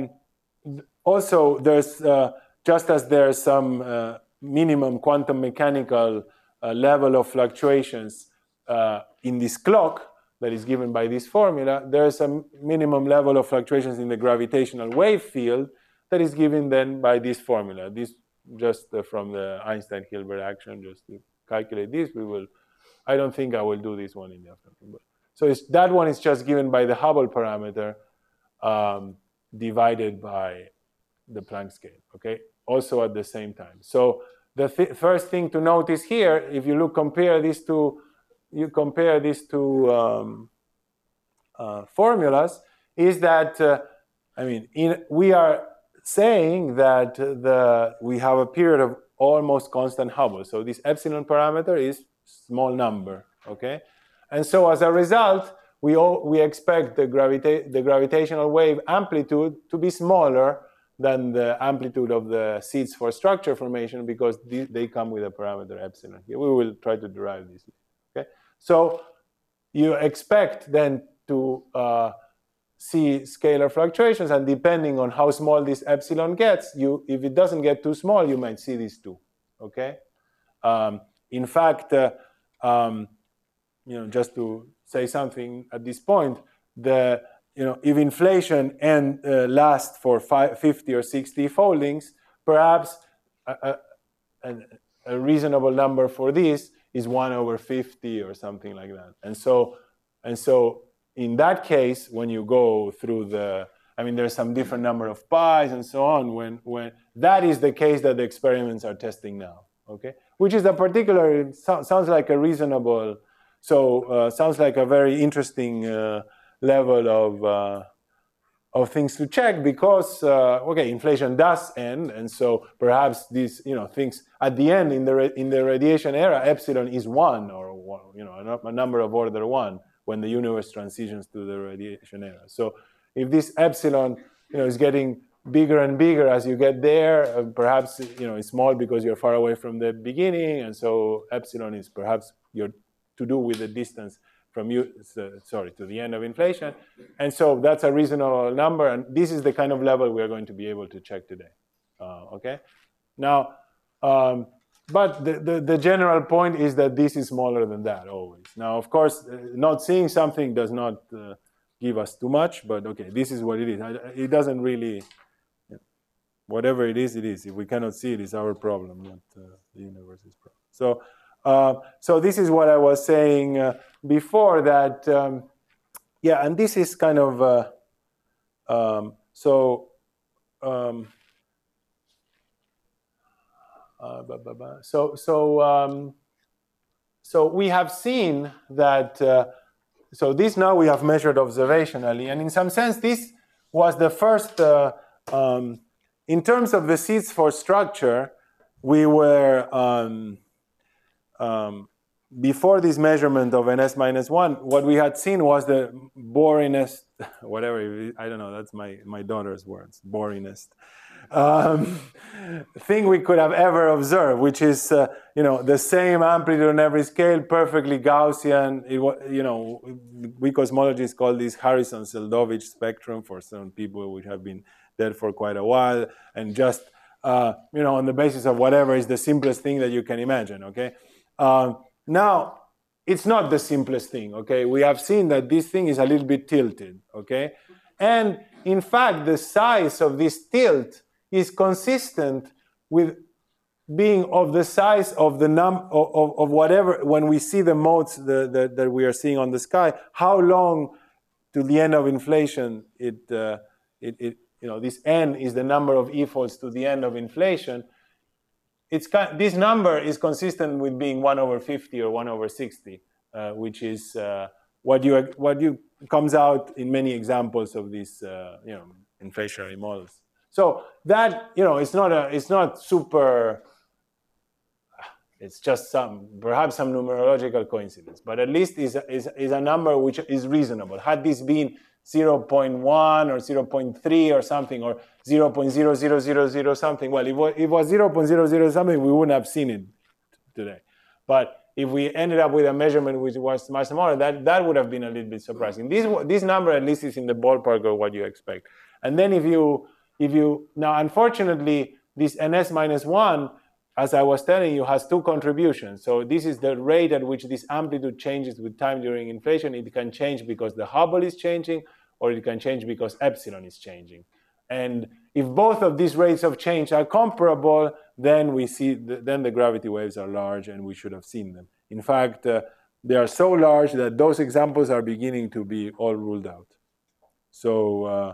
[SPEAKER 1] also there's, just as there's some minimum quantum mechanical level of fluctuations in this clock, that is given by this formula, there's a minimum level of fluctuations in the gravitational wave field that is given then by this formula. This just from the Einstein-Hilbert action, just to calculate this, I don't think I will do this one in the afternoon. But, so that one is just given by the Hubble parameter divided by the Planck scale, okay? Also at the same time. So the first thing to notice here, if you compare these two formulas, is that we are saying that we have a period of almost constant Hubble. So this epsilon parameter is small number, okay? And so as a result, we expect the gravitational wave amplitude to be smaller than the amplitude of the seeds for structure formation, because they come with a parameter epsilon. Here we will try to derive this. Okay, so you expect then to see scalar fluctuations, and depending on how small this epsilon gets, if it doesn't get too small, you might see these two. Okay. In fact, just to say something at this point, if inflation lasts for 50 or 60 foldings, perhaps a reasonable number for this is 1/50 or something like that. And so in that case, when you go through there's some different number of pi's and so on, when that is the case that the experiments are testing now, okay? Which is sounds like a reasonable, sounds like a very interesting level of things to check, because inflation does end, and so perhaps these things at the end in the radiation era, epsilon is 1 or a number of order 1 when the universe transitions to the radiation era. So if this epsilon is getting bigger and bigger as you get there, perhaps it's small because you're far away from the beginning, and so epsilon is perhaps to do with the distance from to the end of inflation. And so that's a reasonable number, and this is the kind of level we're going to be able to check today. Okay? Now, but the general point is that this is smaller than that always. Now, of course, not seeing something does not give us too much, but okay, this is what it is. It doesn't really, whatever it is, it is. If we cannot see it, it's our problem, not the universe's problem. So this is what I was saying before, that, and this is kind of, so we have seen that, so this now we have measured observationally, and in some sense this was the first, in terms of the seeds for structure, we were, before this measurement of NS-1, what we had seen was the boringest, whatever, I don't know, that's my daughter's words, boringest thing we could have ever observed, which is, the same amplitude on every scale, perfectly Gaussian. We cosmologists call this Harrison-Seldovich spectrum for some people which have been dead for quite a while, and just, on the basis of whatever is the simplest thing that you can imagine, okay? Now, it's not the simplest thing, okay? We have seen that this thing is a little bit tilted, okay? And in fact, the size of this tilt is consistent with being of the size of the of whatever, when we see the modes that we are seeing on the sky, how long to the end of inflation this n is the number of e-folds to the end of inflation. This number is consistent with being 1/50 or 1/60, which is what you comes out in many examples of these inflationary models. So that it's not super. It's just perhaps some numerological coincidence, but at least is a number which is reasonable. Had this been 0.1 or 0.3 or something, or 0.0000 something, well, if it was 0.00 something, we wouldn't have seen it today. But if we ended up with a measurement which was much smaller, that would have been a little bit surprising. This number at least is in the ballpark of what you expect. And then if you now, unfortunately, this NS-1, as I was telling you, has two contributions. So this is the rate at which this amplitude changes with time during inflation. It can change because the Hubble is changing, or it can change because epsilon is changing. And if both of these rates of change are comparable, then we see then the gravity waves are large, and we should have seen them. In fact, they are so large that those examples are beginning to be all ruled out. So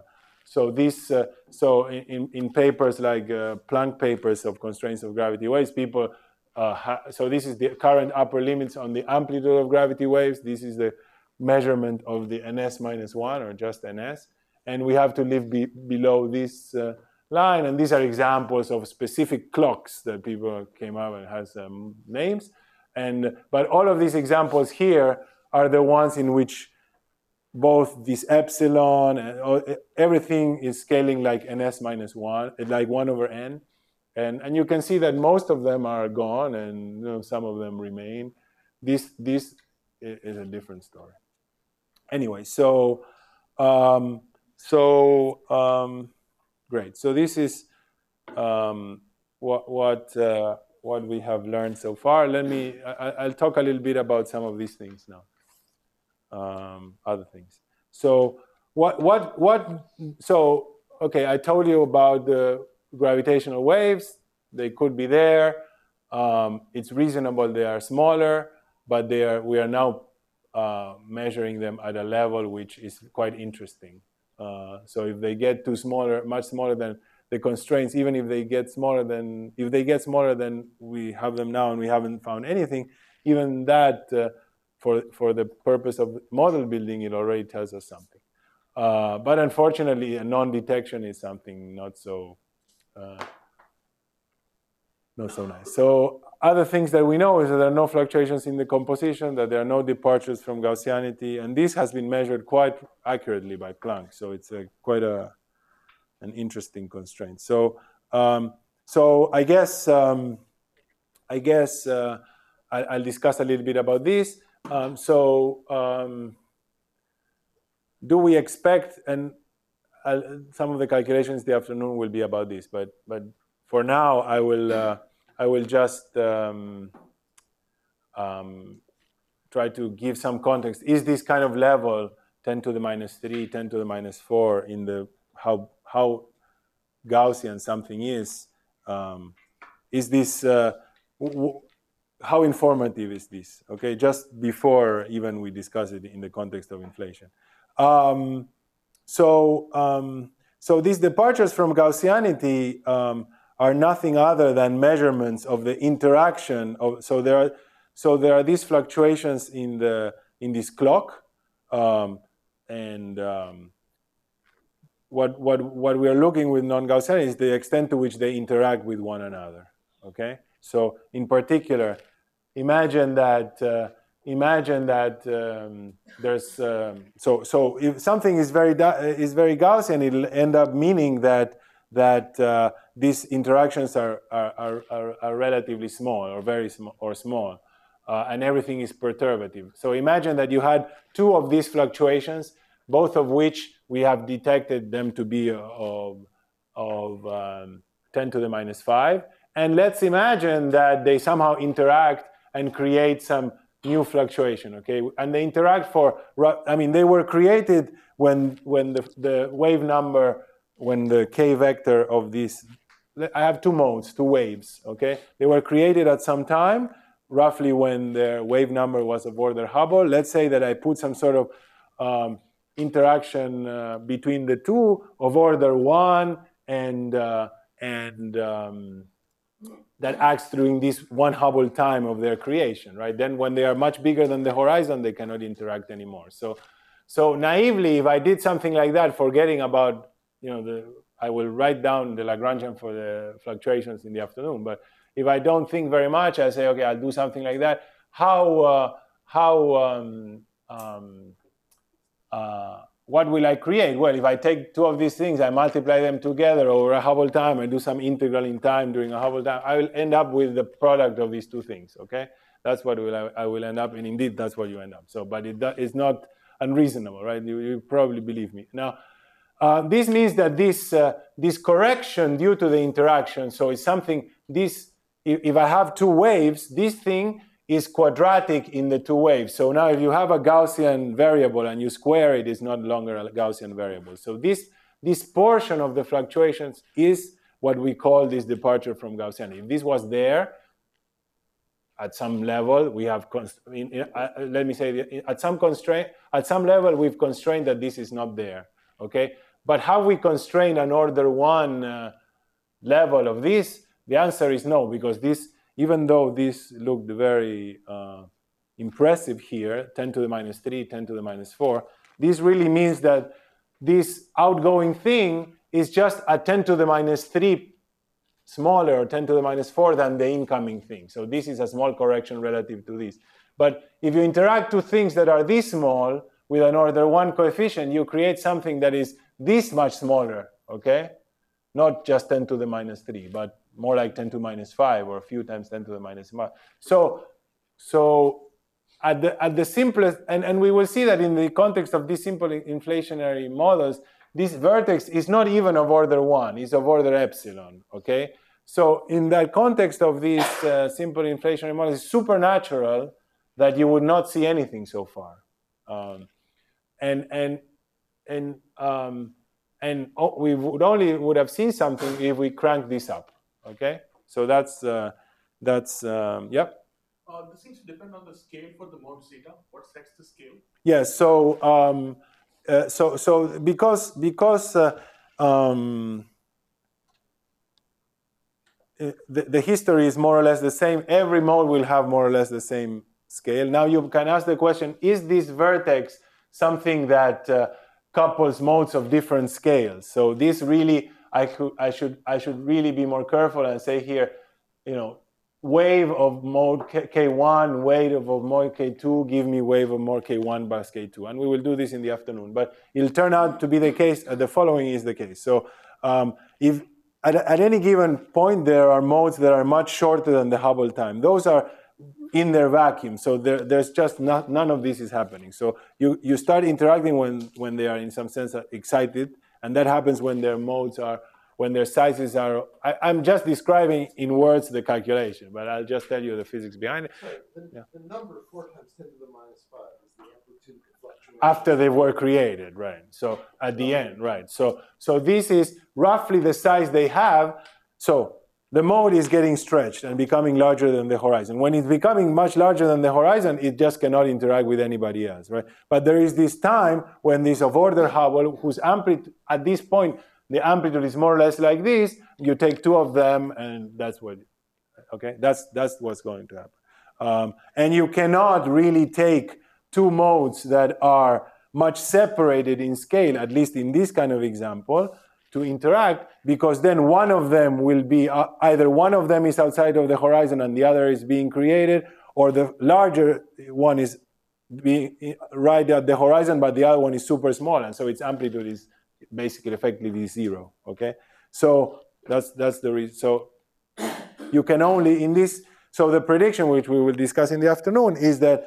[SPEAKER 1] in papers like Planck papers of constraints of gravity waves, people, so this is the current upper limits on the amplitude of gravity waves. This is the measurement of the NS-1, or just NS. And we have to live below this line. And these are examples of specific clocks that people came up and has names. But all of these examples here are the ones in which both this epsilon and everything is scaling like NS-1, like 1/n. And you can see that most of them are gone, and some of them remain. This is a different story. anyway, great. So this is what we have learned so far. I'll talk a little bit about some of these things now. Other things. So okay, I told you about the gravitational waves. They could be there. It's reasonable they are smaller, but we are now measuring them at a level which is quite interesting. So if they get too smaller, much smaller than the constraints, even if they get smaller than we have them now and we haven't found anything, even that for the purpose of model building, it already tells us something. But unfortunately, a non-detection is something not so nice. So other things that we know is that there are no fluctuations in the composition, that there are no departures from Gaussianity, and this has been measured quite accurately by Planck. So it's quite an interesting constraint. So I guess I'll discuss a little bit about this. Do we expect, and some of the calculations this afternoon will be about this, but for now I will just try to give some context. Is this kind of level 10 to the minus 3, 10 to the minus 4 in the how Gaussian something is this how informative is this? Okay, just before even we discuss it in the context of inflation. So these departures from Gaussianity are nothing other than measurements of the interaction of. So there are these fluctuations in this clock, and what we are looking with non-Gaussian is the extent to which they interact with one another. Okay, so in particular, imagine that there's so if something is very Gaussian, it'll end up meaning that these interactions are relatively small or very small or small, and everything is perturbative. So imagine that you had two of these fluctuations, both of which we have detected them to be of 10 to the minus 5, and let's imagine that they somehow interact and create some new fluctuation, okay? And they interact they were created when the wave number, when the k vector of this, I have two waves, okay? They were created at some time, roughly when the wave number was of order Hubble. Let's say that I put some sort of interaction between the two of order 1 and that acts during this 1 Hubble time of their creation, right? Then when they are much bigger than the horizon, they cannot interact anymore. So naively, if I did something like that, forgetting about, I will write down the Lagrangian for the fluctuations in the afternoon, but if I don't think very much, I say, okay, I'll do something like that. What will I create? Well, if I take two of these things, I multiply them together over a Hubble time, and do some integral in time during a Hubble time, I will end up with the product of these two things, okay? That's what I will end up, and indeed, that's what you end up. So, but it's not unreasonable, right? You probably believe me. Now, this means that this correction due to the interaction, so it's something, if I have two waves, this thing is quadratic in the two waves. So now if you have a Gaussian variable and you square it, it's no longer a Gaussian variable. So this portion of the fluctuations is what we call this departure from Gaussianity. If this was there at some level, we have, let me say, at some level, we've constrained that this is not there, okay? But have we constrained an order 1 level of this? The answer is no, because even though this looked very impressive here, 10 to the minus 3, 10 to the minus 4, this really means that this outgoing thing is just a 10 to the minus 3 smaller, or 10 to the minus 4 than the incoming thing. So this is a small correction relative to this. But if you interact two things that are this small with an order 1 coefficient, you create something that is this much smaller, okay? Not just 10 to the minus 3, but more like 10 to the minus 5, or a few times 10 to the minus 5. So at the simplest, and we will see that in the context of these simple inflationary models, this vertex is not even of order 1, it's of order epsilon, okay? So in that context of these simple inflationary models, it's supernatural that you would not see anything so far. We would have seen something if we crank this up, okay? So that's yep.
[SPEAKER 2] This seems to depend on the scale for the mode zeta. What sets the scale?
[SPEAKER 1] Yes. So because the history is more or less the same, every mode will have more or less the same scale. Now you can ask the question: is this vertex something that couples modes of different scales? So this really, I should really be more careful and say here, wave of mode K1, wave of mode K2, give me wave of mode K1 plus K2. And we will do this in the afternoon. But it'll turn out to be the case, the following is the case. So if at any given point, there are modes that are much shorter than the Hubble time. Those are in their vacuum. So there's just none of this is happening. So you start interacting when they are in some sense excited. And that happens when their modes are, when their sizes are, I'm just describing in words the calculation, but I'll just tell you the physics behind it.
[SPEAKER 3] Sorry, the number 4 times 10 to the minus 5 is the amplitude fluctuation.
[SPEAKER 1] After they were created, right? So at the end, right? So this is roughly the size they have. So the mode is getting stretched and becoming larger than the horizon. When it's becoming much larger than the horizon, it just cannot interact with anybody else, right? But there is this time when this of order Hubble, whose amplitude, at this point, the amplitude is more or less like this. You take 2 of them, and that's what, okay? That's what's going to happen. And you cannot really take 2 modes that are much separated in scale, at least in this kind of example, to interact, because then one of them will be, either one of them is outside of the horizon and the other is being created, or the larger one is being right at the horizon, but the other one is super small, and so its amplitude is basically effectively 0, okay? So that's the reason. So you can only, in this, so the prediction, which we will discuss in the afternoon, is that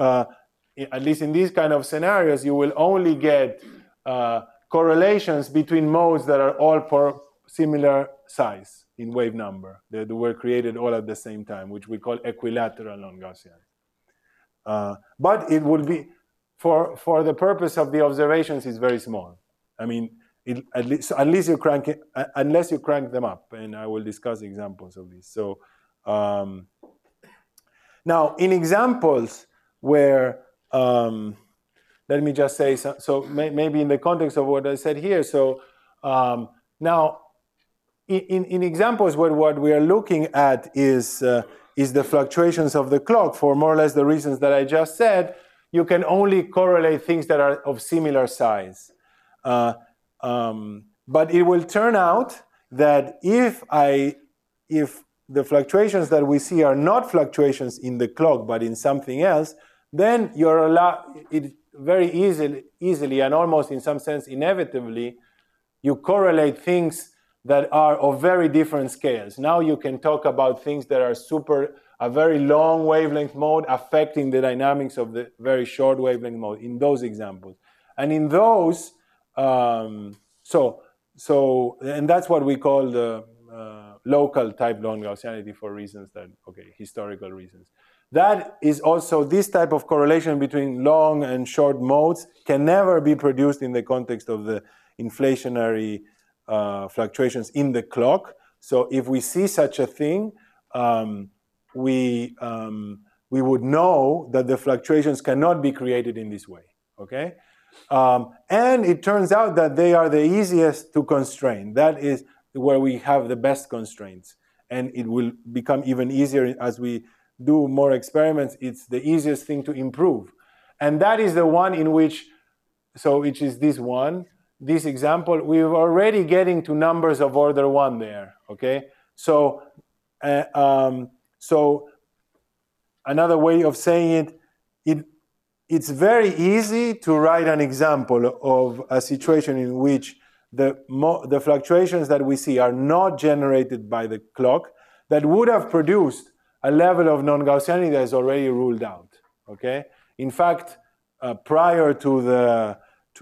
[SPEAKER 1] at least in these kind of scenarios, you will only get correlations between modes that are all for similar size in wave number, that were created all at the same time, which we call equilateral non-Gaussian. But it would be, for the purpose of the observations, it's very small. I mean, at least you crank it, unless you crank them up, and I will discuss examples of this. So now, in examples where, let me just say, so maybe in the context of what I said here, so now, in examples where what we are looking at is the fluctuations of the clock for more or less the reasons that I just said, you can only correlate things that are of similar size. But it will turn out that if the fluctuations that we see are not fluctuations in the clock but in something else, then you're allowed it very easily and almost in some sense inevitably, you correlate things that are of very different scales. Now you can talk about things that are a very long wavelength mode affecting the dynamics of the very short wavelength mode in those examples. And in those, and that's what we call the local type non-Gaussianity for reasons that, historical reasons. That is also, this type of correlation between long and short modes can never be produced in the context of the inflationary fluctuations in the clock. So if we see such a thing, we would know that the fluctuations cannot be created in this way, okay? And it turns out that they are the easiest to constrain. That is where we have the best constraints. And it will become even easier as we do more experiments. It's the easiest thing to improve. And that is the one in which, which is this one, this example, we're already getting to numbers of order 1 there, okay? So another way of saying it's very easy to write an example of a situation in which the fluctuations that we see are not generated by the clock that would have produced a level of non-Gaussianity that is already ruled out, Okay. In fact, prior to the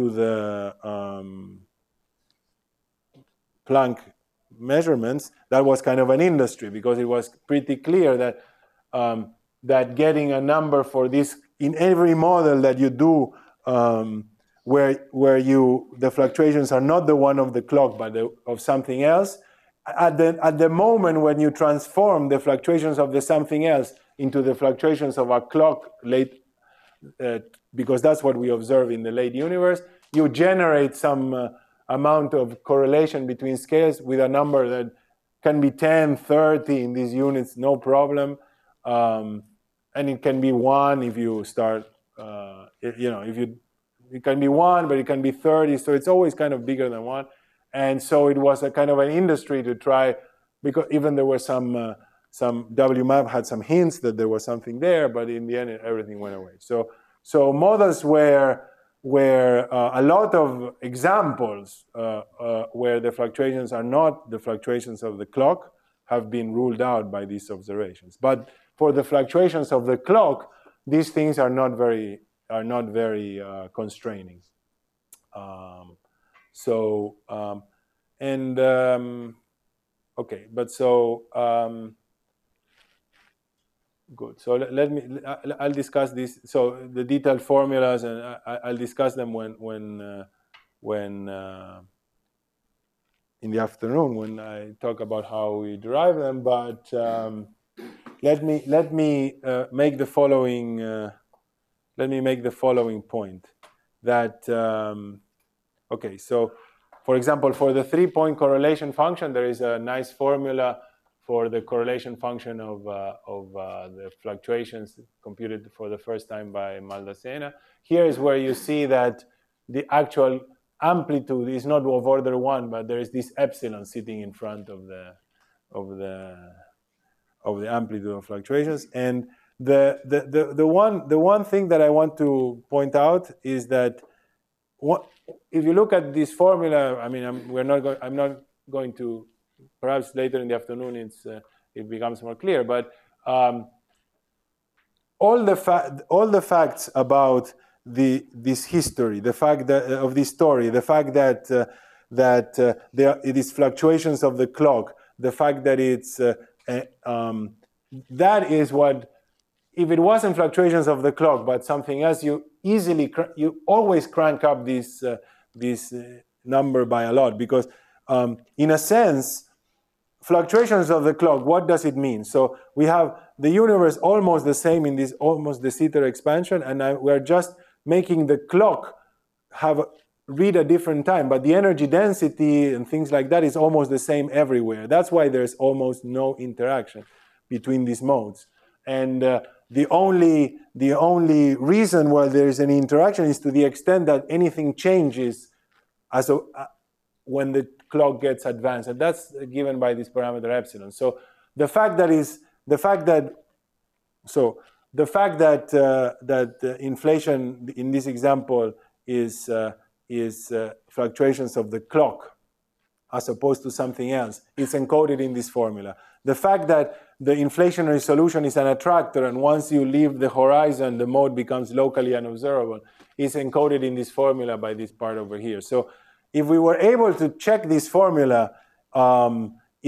[SPEAKER 1] Planck measurements, that was kind of an industry, because it was pretty clear that that getting a number for this in every model that you do, where the fluctuations are not the one of the clock but of something else, at the moment when you transform the fluctuations of the something else into the fluctuations of a clock late, because that's what we observe in the late universe, you generate some amount of correlation between scales with a number that can be 10, 30 in these units, no problem. And it can be 1 if you start, it can be 1, but it can be 30. So it's always kind of bigger than 1. And so it was a kind of an industry to try, because even there were some WMAP had some hints that there was something there, but in the end, everything went away. So models where a lot of examples where the fluctuations are not the fluctuations of the clock have been ruled out by these observations. But for the fluctuations of the clock, these things are not very constraining. Okay, but so good. So I'll discuss this. So the detailed formulas, and I'll discuss them when in the afternoon when I talk about how we derive them. But let me make the following. Let me make the following point. That okay. So, for example, for the 3-point correlation function, there is a nice formula for the correlation function of the fluctuations computed for the first time by Maldacena. Here is where you see that the actual amplitude is not of order 1, but there is this epsilon sitting in front of the amplitude of fluctuations. And the one thing that I want to point out is that if you look at this formula, I mean, I'm not going to. Perhaps later in the afternoon, it becomes more clear. But all the facts about this history, the fact that of this story, the fact that it is fluctuations of the clock, the fact that it's that is what. If it wasn't fluctuations of the clock, but something else, you always crank up this number by a lot, because in a sense, fluctuations of the clock, what does it mean? So we have the universe almost the same in this almost de Sitter expansion, and we're just making the clock read a different time, but the energy density and things like that is almost the same everywhere. That's why there's almost no interaction between these modes. And the only reason why there is an interaction is to the extent that anything changes when the clock gets advanced, and that's given by this parameter epsilon. So the fact that inflation in this example is fluctuations of the clock as opposed to something else, it's encoded in this formula. The fact that the inflationary solution is an attractor, and once you leave the horizon, the mode becomes locally unobservable, is encoded in this formula by this part over here. So if we were able to check this formula, all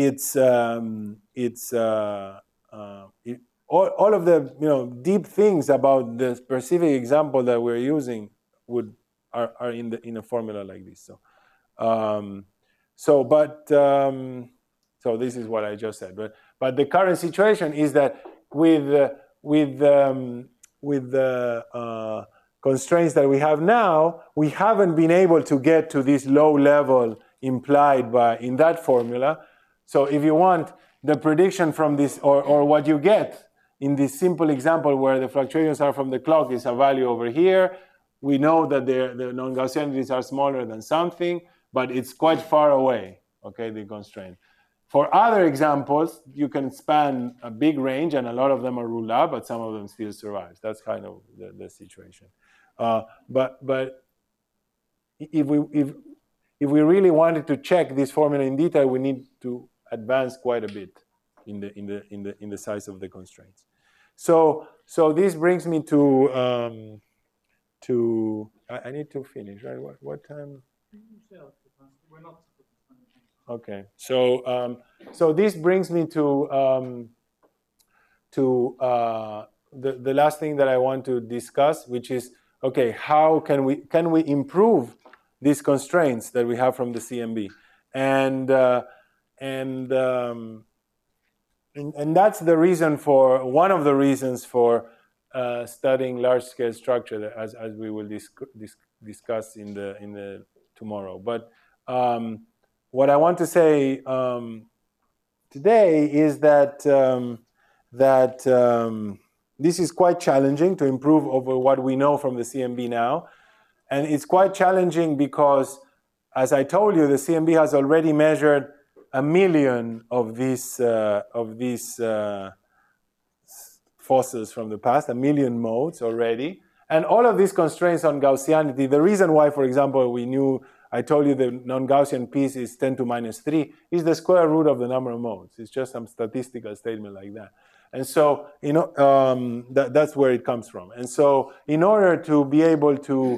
[SPEAKER 1] of the deep things about the specific example that we're using are in a formula like this. So this is what I just said. But the current situation is that with the constraints that we have now, we haven't been able to get to this low level implied in that formula. So if you want the prediction from this, or what you get in this simple example where the fluctuations are from the clock is a value over here, we know that the non-Gaussianities are smaller than something, but it's quite far away, okay, the constraint. For other examples, you can span a big range, and a lot of them are ruled out, but some of them still survive. That's kind of the situation. But if we really wanted to check this formula in detail, we need to advance quite a bit in the size of the constraints. So this brings me to I need to finish, right? What time?
[SPEAKER 2] We're not.
[SPEAKER 1] Okay. So this brings me to the last thing that I want to discuss, which is, okay, how can we improve these constraints that we have from the CMB, and that's the reason for one of the reasons for studying large-scale structure, as we will discuss in the tomorrow. But what I want to say today is that this is quite challenging to improve over what we know from the CMB now, and it's quite challenging because, as I told you, the CMB has already measured 1 million of these fossils from the past, 1 million modes already, and all of these constraints on Gaussianity. The reason why, for example, I told you the non-Gaussian piece is 10 to minus 3 is the square root of the number of modes. It's just some statistical statement like that. And so, that's where it comes from. And so, in order to be able to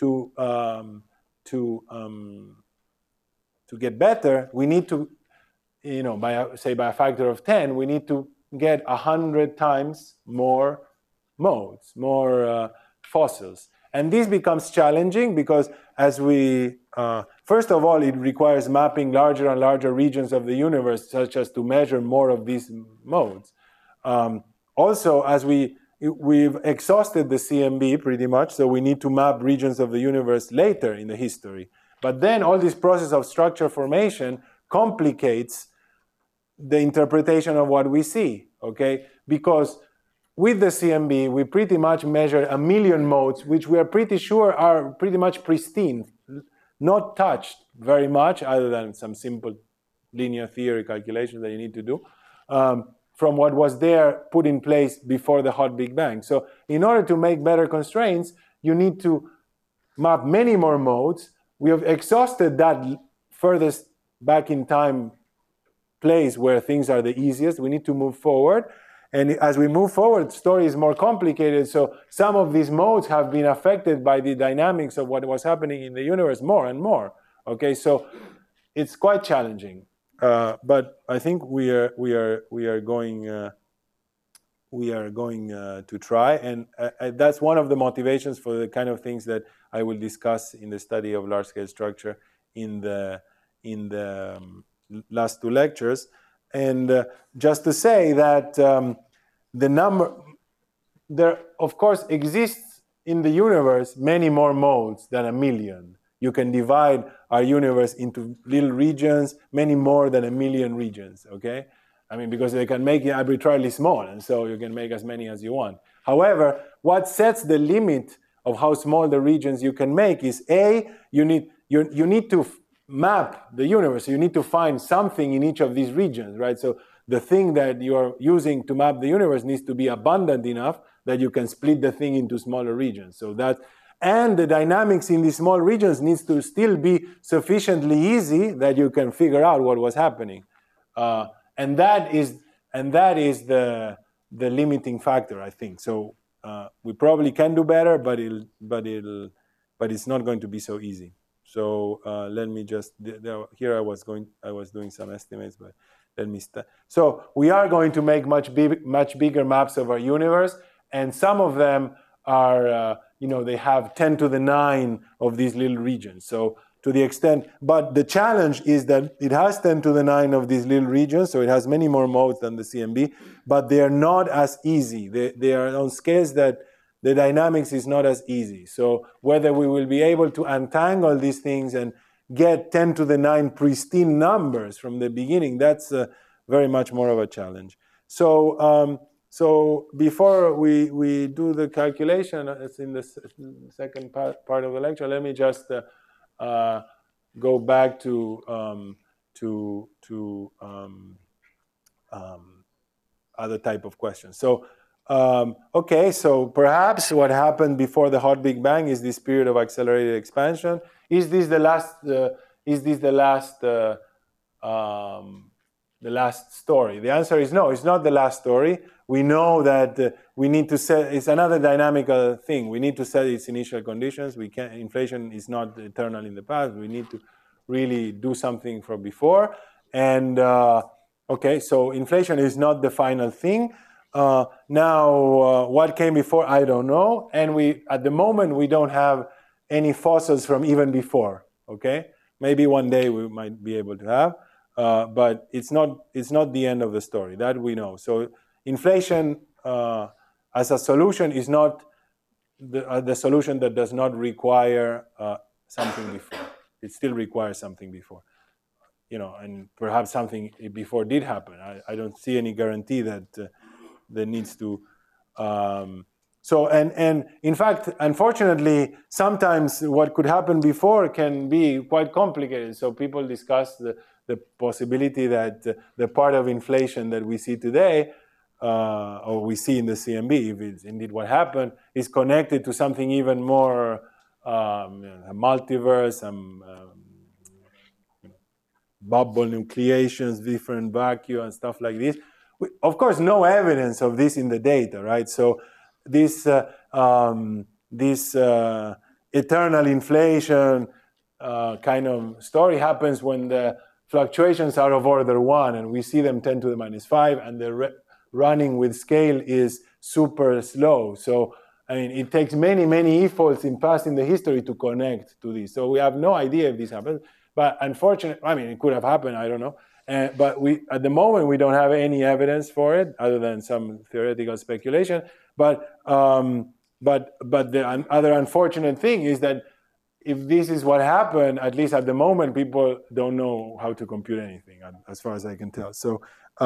[SPEAKER 1] get better, we need to, by a factor of 10, we need to get 100 times more modes, more fossils. And this becomes challenging because first of all, it requires mapping larger and larger regions of the universe, such as to measure more of these modes. Also, as we've exhausted the CMB pretty much, so we need to map regions of the universe later in the history. But then all this process of structure formation complicates the interpretation of what we see, okay? Because with the CMB, we pretty much measure 1 million modes, which we are pretty sure are pretty much pristine, not touched very much, other than some simple linear theory calculations that you need to do, from what was there put in place before the hot Big Bang. So in order to make better constraints, you need to map many more modes. We have exhausted that furthest back in time place where things are the easiest. We need to move forward. And as we move forward, the story is more complicated. So some of these modes have been affected by the dynamics of what was happening in the universe more and more. Okay, so it's quite challenging. But I think we are going to try, and that's one of the motivations for the kind of things that I will discuss in the study of large-scale structure in the last 2 lectures. And just to say that there of course exists in the universe many more modes than 1 million. You can divide our universe into little regions, many more than 1 million regions, okay? I mean, because they can make it arbitrarily small, and so you can make as many as you want. However, what sets the limit of how small the regions you can make is, you need to map the universe. You need to find something in each of these regions, right? So the thing that you're using to map the universe needs to be abundant enough that you can split the thing into smaller regions. So and the dynamics in these small regions needs to still be sufficiently easy that you can figure out what was happening. And that is the limiting factor, I think. So we probably can do better, but it's not going to be so easy. So let me just, here I was doing some estimates, but let me start. So we are going to make much bigger maps of our universe, and some of them are, they have 10 to the 9 of these little regions. So to the extent, but the challenge is that it has 10 to the 9 of these little regions, so it has many more modes than the CMB, but they are not as easy. They are on scales that the dynamics is not as easy. So whether we will be able to untangle these things and get 10 to the 9 pristine numbers from the beginning, that's very much more of a challenge. So before we do the calculation, it's in the second part of the lecture, let me just go back to other type of questions. So okay, so perhaps what happened before the hot Big Bang is this period of accelerated expansion. Is this the last last story? The answer is no, it's not the last story. We know that we need to set, it's another dynamical thing. We need to set its initial conditions. Inflation is not eternal in the past. We need to really do something from before. And okay, so inflation is not the final thing. Now, what came before, I don't know. And at the moment, we don't have any fossils from even before, okay? Maybe one day we might be able to have, but it's not the end of the story, that we know. So inflation as a solution is not the solution that does not require something before. It still requires something before. And perhaps something before did happen. I don't see any guarantee that needs to. So in fact, unfortunately, sometimes what could happen before can be quite complicated. So people discuss the possibility that the part of inflation that we see today, or we see in the CMB, if it's indeed what happened, is connected to something even more a multiverse, some bubble nucleations, different vacuum and stuff like this. Of course, no evidence of this in the data, right? So this eternal inflation kind of story happens when the fluctuations are of order 1, and we see them 10 to the minus 5, and the running with scale is super slow. So I mean, it takes many, many e-folds in the history to connect to this. So we have no idea if this happens. But unfortunately, I mean, it could have happened, I don't know. But at the moment, we don't have any evidence for it other than some theoretical speculation. But the other unfortunate thing is that if this is what happened, at least at the moment, people don't know how to compute anything, as far as I can tell. So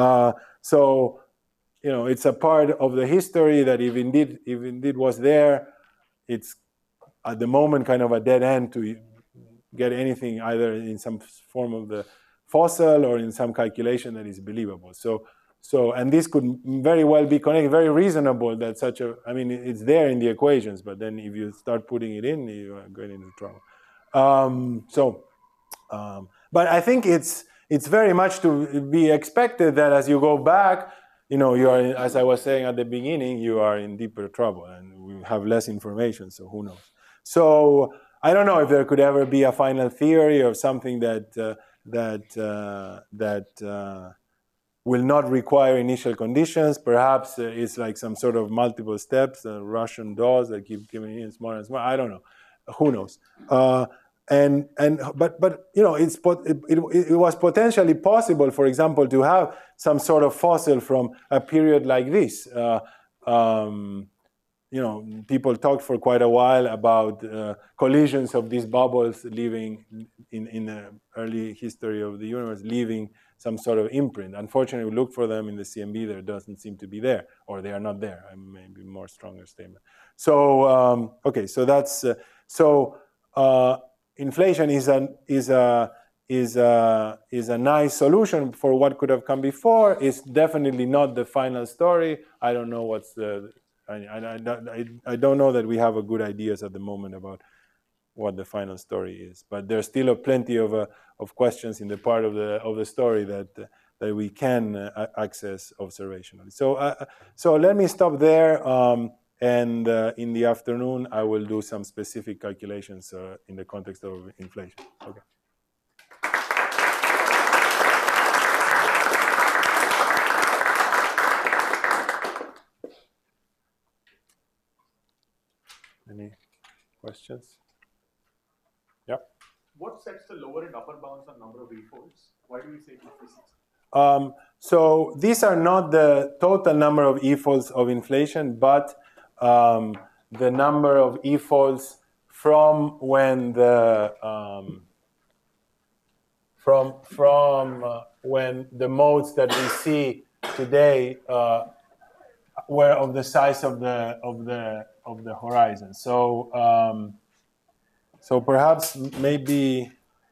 [SPEAKER 1] it's a part of the history that if indeed was there, it's at the moment kind of a dead end to get anything either in some form of the fossil or in some calculation that is believable. So and this could very well be connected, very reasonable that it's there in the equations, but then if you start putting it in, you are going into trouble. But I think it's very much to be expected that as you go back, you are, as I was saying at the beginning, you are in deeper trouble and we have less information, so who knows. So I don't know if there could ever be a final theory or something that will not require initial conditions. Perhaps it's like some sort of multiple steps, Russian dolls that keep giving in smaller and smaller. I don't know. Who knows? But it was potentially possible, for example, to have some sort of fossil from a period like this. People talked for quite a while about collisions of these bubbles leaving in the early history of the universe, leaving some sort of imprint. Unfortunately, we look for them in the CMB. There doesn't seem to be there, or they are not there. Maybe more stronger statement. So okay, so that's inflation is a nice solution for what could have come before. It's definitely not the final story. I don't know what's the. I don't know that we have a good ideas at the moment about what the final story is, but there's still plenty of questions in the part of the story that we can access observationally. So let me stop there, and in the afternoon I will do some specific calculations in the context of inflation. Okay. Any questions? Yeah.
[SPEAKER 2] What sets the lower and upper bounds on number of e-folds? Why do we say 56?
[SPEAKER 1] So these are not the total number of e-folds of inflation, but the number of e-folds from when the when the modes that we see today were of the size of the horizon. So so perhaps maybe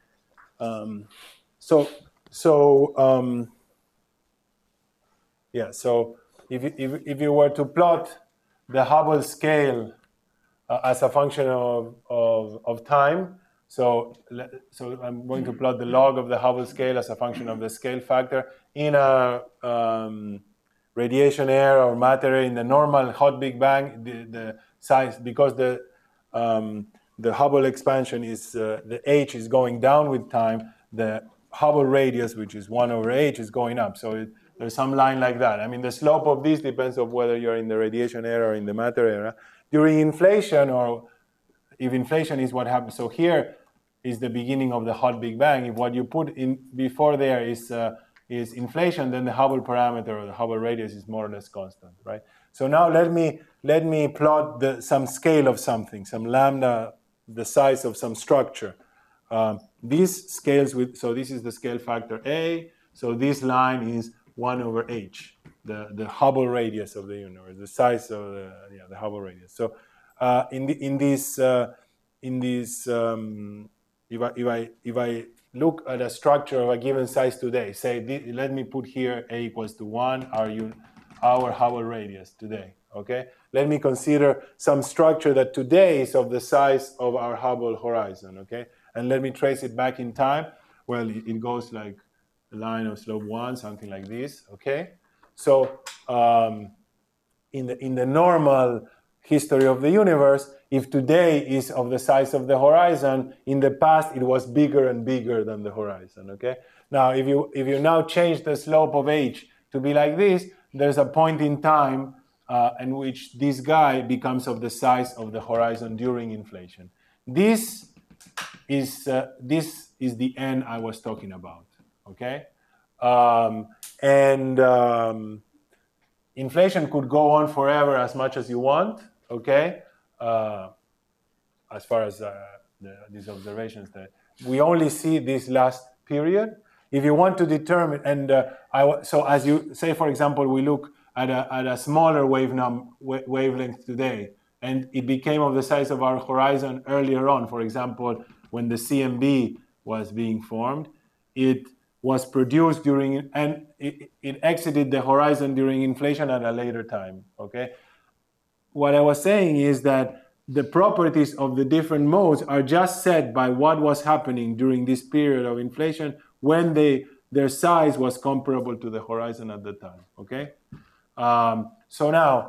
[SPEAKER 1] yeah. So if you were to plot the Hubble scale as a function of time, So I'm going to plot the log of the Hubble scale as a function of the scale factor in a radiation era or matter era. In the normal hot Big Bang, the size, because the Hubble expansion is, the h is going down with time, the Hubble radius, which is 1 over h, is going up. So there's some line like that. I mean, the slope of this depends on whether you're in the radiation era or in the matter era. During inflation, or if inflation is what happens, so here is the beginning of the hot Big Bang. If what you put in before there is inflation, then the Hubble parameter or the Hubble radius is more or less constant, right? So now let me plot some scale of something, some lambda, the size of some structure. This scales with, so this is the scale factor A. So this line is 1 over h, the Hubble radius of the universe, the size of the Hubble radius. So if I look at a structure of a given size today, say, let me put here a equals to 1, our Hubble radius today, okay? Let me consider some structure that today is of the size of our Hubble horizon, okay? And let me trace it back in time. Well, it goes like a line of slope 1, something like this, okay? So in the normal history of the universe, if today is of the size of the horizon, in the past it was bigger and bigger than the horizon, okay? Now, if you now change the slope of h to be like this, there's a point in time in which this guy becomes of the size of the horizon during inflation. This is the n I was talking about, okay? Inflation could go on forever as much as you want, okay? As far as these observations, that we only see this last period. If you want to determine, so as you say, for example, we look at a smaller wavelength today, and it became of the size of our horizon earlier on. For example, when the CMB was being formed, it was produced during, and it exited the horizon during inflation at a later time, okay? What I was saying is that the properties of the different modes are just set by what was happening during this period of inflation when their size was comparable to the horizon at the time, okay? So now,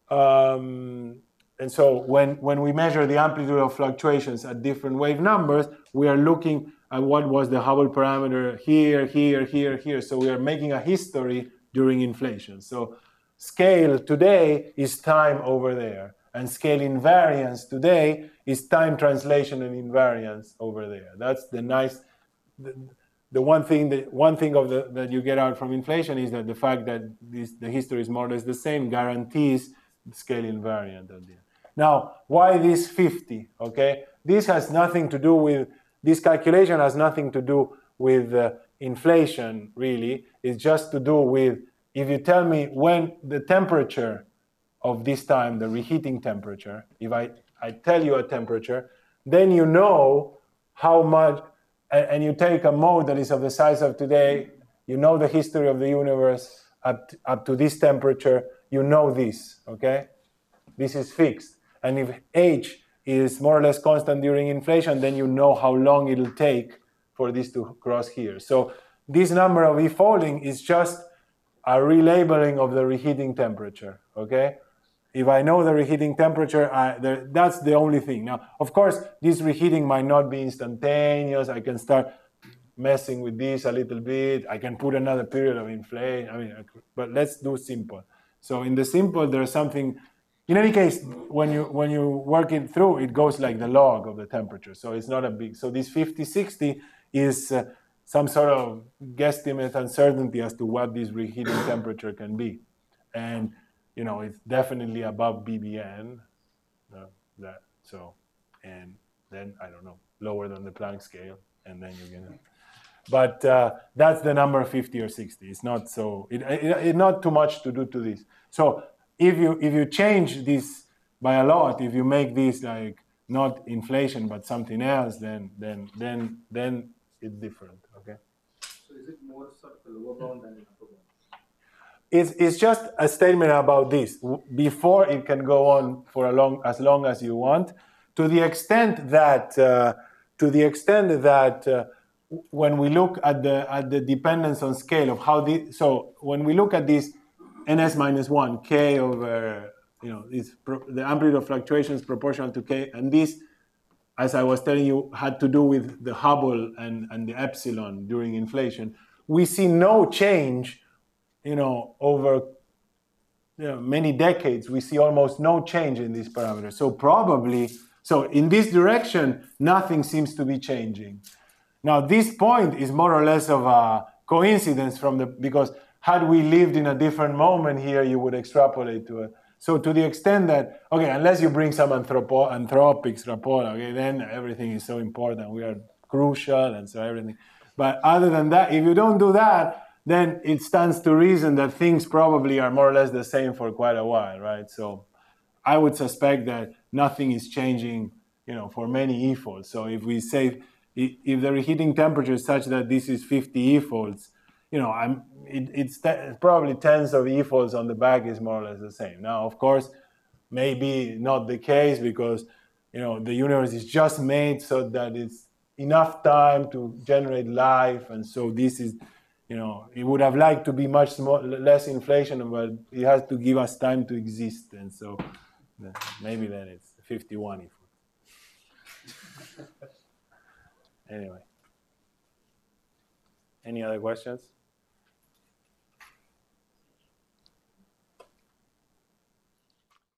[SPEAKER 1] and so when we measure the amplitude of fluctuations at different wave numbers, we are looking at what was the Hubble parameter here, here, here, here. So we are making a history during inflation. So scale today is time over there, and scale invariance today is time translation and invariance over there. That's the nice, the one thing that you get out from inflation is that the fact that the history is more or less the same guarantees the scale invariant at the end. Now, why this 50? Okay, this has nothing to do with, this calculation has nothing to do with inflation, really. It's just to do with, if you tell me when the temperature of this time, the reheating temperature, if I tell you a temperature, then you know how much, and you take a mode that is of the size of today, you know the history of the universe up to this temperature, you know this, okay? This is fixed. And if h is more or less constant during inflation, then you know how long it'll take for this to cross here. So this number of E-folding is just a relabeling of the reheating temperature, okay? If I know the reheating temperature, that's the only thing. Now, of course, this reheating might not be instantaneous. I can start messing with this a little bit. I can put another period of inflation. I mean, but let's do simple. So in the simple, there's something. In any case, when you work it through, it goes like the log of the temperature. So it's not a big. So this 50-60 is some sort of guesstimate uncertainty as to what this reheating temperature can be, and you know it's definitely above BBN. And then I don't know, lower than the Planck scale, and then you're gonna. But that's the number 50 or 60. It's not so. It not too much to do to this. So if you change this by a lot, if you make this like not inflation but something else, then it's different. Okay.
[SPEAKER 2] So is it more sort of a lower bound than an upper bound?
[SPEAKER 1] It's just a statement about this. Before it can go on for as long as you want, to the extent that to the extent that when we look at the dependence on scale of how so when we look at this ns minus 1 k over the amplitude of fluctuation is proportional to k, and this, as I was telling you, had to do with the Hubble and the epsilon during inflation. We see no change, over many decades. We see almost no change in these parameters. So in this direction, nothing seems to be changing. Now, this point is more or less of a coincidence because had we lived in a different moment here, you would extrapolate to it. So to the extent that, okay, unless you bring some anthropics rapport, okay, then everything is so important. We are crucial and so everything. But other than that, if you don't do that, then it stands to reason that things probably are more or less the same for quite a while, right? So I would suspect that nothing is changing, for many E-folds. So if we say, if the reheating temperature is such that this is 50 E-folds, it's probably tens of E-folds on the back is more or less the same. Now, of course, maybe not the case because, the universe is just made so that it's enough time to generate life. And so this is, it would have liked to be much less inflation, but it has to give us time to exist. And so maybe then it's 51 E-folds. Anyway. Any other questions?